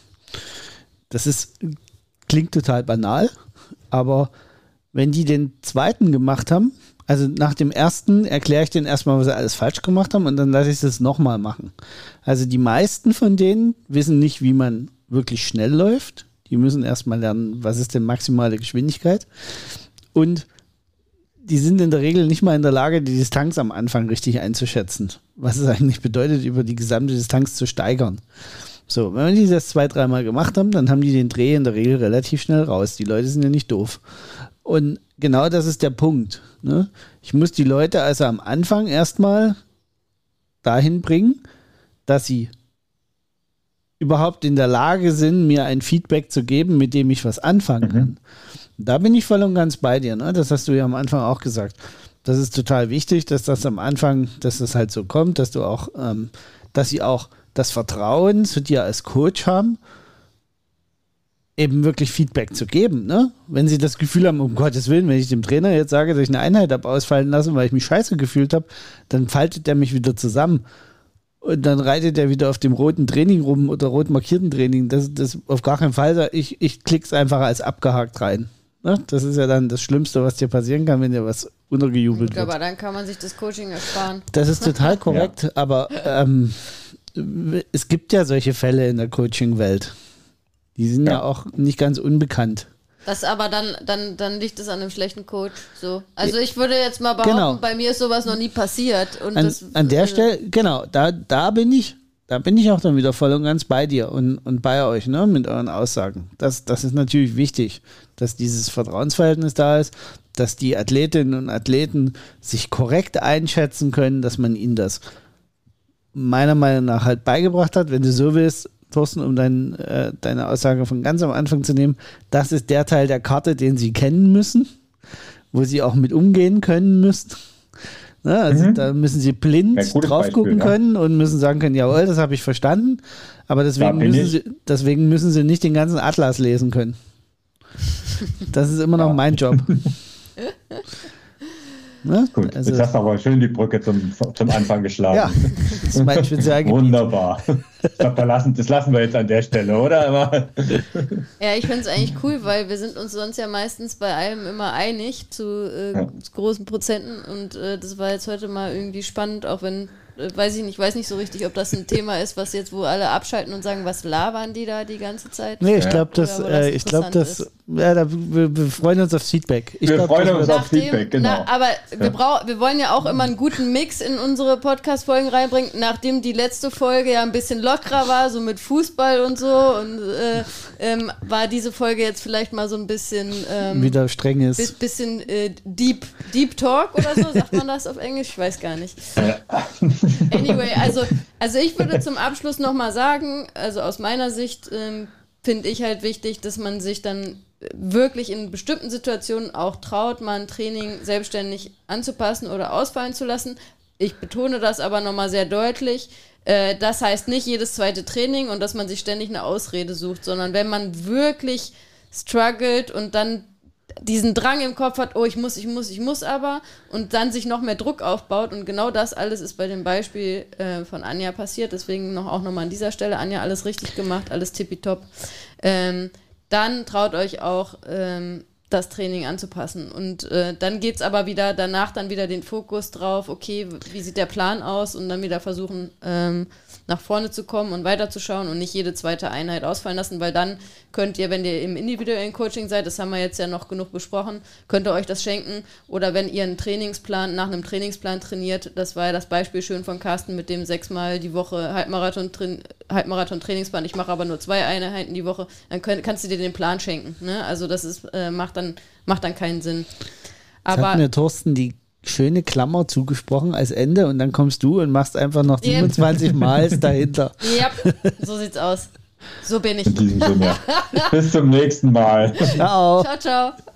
Klingt total banal, aber wenn die den zweiten gemacht haben, also nach dem ersten erkläre ich denen erstmal, was sie alles falsch gemacht haben und dann lasse ich das nochmal machen. Also die meisten von denen wissen nicht, wie man wirklich schnell läuft. Die müssen erstmal lernen, was ist denn maximale Geschwindigkeit. Und die sind in der Regel nicht mal in der Lage, die Distanz am Anfang richtig einzuschätzen. Was es eigentlich bedeutet, über die gesamte Distanz zu steigern. So, wenn die das 2-3 Mal gemacht haben, dann haben die den Dreh in der Regel relativ schnell raus. Die Leute sind ja nicht doof. Und genau das ist der Punkt. Ne? Ich muss die Leute also am Anfang erstmal dahin bringen, dass sie überhaupt in der Lage sind, mir ein Feedback zu geben, mit dem ich was anfangen kann. Da bin ich voll und ganz bei dir. Ne? Das hast du ja am Anfang auch gesagt. Das ist total wichtig, dass das am Anfang, dass das halt so kommt, dass du auch, dass sie auch das Vertrauen zu dir als Coach haben, eben wirklich Feedback zu geben, ne? Wenn sie das Gefühl haben, um Gottes Willen, wenn ich dem Trainer jetzt sage, dass ich eine Einheit habe ausfallen lassen, weil ich mich scheiße gefühlt habe, dann faltet der mich wieder zusammen. Und dann reitet er wieder auf dem roten Training rum oder rot markierten Training. Das auf gar keinen Fall. Ich klick's einfach als abgehakt rein. Ne? Das ist ja dann das Schlimmste, was dir passieren kann, wenn dir was untergejubelt wird. Aber dann kann man sich das Coaching ersparen. Das ist total korrekt, aber es gibt ja solche Fälle in der Coaching-Welt. Die sind ja auch nicht ganz unbekannt. Das aber dann liegt es an einem schlechten Coach. So. Also ich würde jetzt mal behaupten, bei mir ist sowas noch nie passiert. Und an der Stelle, genau, da bin ich auch dann wieder voll und ganz bei dir und bei euch, ne, mit euren Aussagen. Das ist natürlich wichtig, dass dieses Vertrauensverhältnis da ist, dass die Athletinnen und Athleten sich korrekt einschätzen können, dass man ihnen das meiner Meinung nach halt beigebracht hat. Wenn du so willst, Thorsten, um deine Aussage von ganz am Anfang zu nehmen, das ist der Teil der Karte, den sie kennen müssen, wo sie auch mit umgehen können müssen. Ne, also da müssen sie blind drauf gucken können und müssen sagen können, jawohl, das habe ich verstanden, aber deswegen müssen sie nicht den ganzen Atlas lesen können. Das ist immer noch mein Job. Ne? Gut, jetzt hast du aber schön die Brücke zum Anfang geschlagen. Ja, das ist mein Spezialgebiet. Wunderbar. Ich glaube, das lassen wir jetzt an der Stelle, oder? Ja, ich finde es eigentlich cool, weil wir sind uns sonst ja meistens bei allem immer einig zu großen Prozenten und das war jetzt heute mal irgendwie spannend, auch wenn weiß nicht so richtig, ob das ein Thema ist, was jetzt, wo alle abschalten und sagen, was labern die da die ganze Zeit? Nee, ich glaube, wir freuen uns auf Feedback. Wir freuen uns auf Feedback, genau. Aber wir wollen ja auch immer einen guten Mix in unsere Podcast-Folgen reinbringen, nachdem die letzte Folge ja ein bisschen lockerer war, so mit Fußball und so, und war diese Folge jetzt vielleicht mal so ein bisschen wieder streng ist. Bisschen Deep Talk oder so, sagt man das auf Englisch? Ich weiß gar nicht. Anyway, also ich würde zum Abschluss nochmal sagen, also aus meiner Sicht finde ich halt wichtig, dass man sich dann wirklich in bestimmten Situationen auch traut, mal ein Training selbstständig anzupassen oder ausfallen zu lassen. Ich betone das aber nochmal sehr deutlich. Das heißt nicht jedes zweite Training und dass man sich ständig eine Ausrede sucht, sondern wenn man wirklich struggelt und dann diesen Drang im Kopf hat, oh, ich muss aber, und dann sich noch mehr Druck aufbaut, und genau das alles ist bei dem Beispiel von Anja passiert, deswegen auch nochmal an dieser Stelle, Anja, alles richtig gemacht, alles tippitopp. Dann traut euch auch, das Training anzupassen, und dann geht es aber danach wieder den Fokus drauf, okay, wie sieht der Plan aus, und dann wieder versuchen, nach vorne zu kommen und weiterzuschauen und nicht jede zweite Einheit ausfallen lassen, weil dann könnt ihr, wenn ihr im individuellen Coaching seid, das haben wir jetzt ja noch genug besprochen, könnt ihr euch das schenken, oder wenn ihr nach einem Trainingsplan trainiert, das war ja das Beispiel schön von Carsten mit dem 6-mal die Woche Halbmarathon-Trainingsplan, ich mache aber nur 2 Einheiten die Woche, dann kannst du dir den Plan schenken, ne? Also das ist, macht dann keinen Sinn. Aber hat mir Thorsten die schöne Klammer zugesprochen als Ende, und dann kommst du und machst einfach noch 27 Mal dahinter. Ja, so sieht's aus. So bin ich. In diesem Sinne. Bis zum nächsten Mal. Ciao. Ciao, ciao.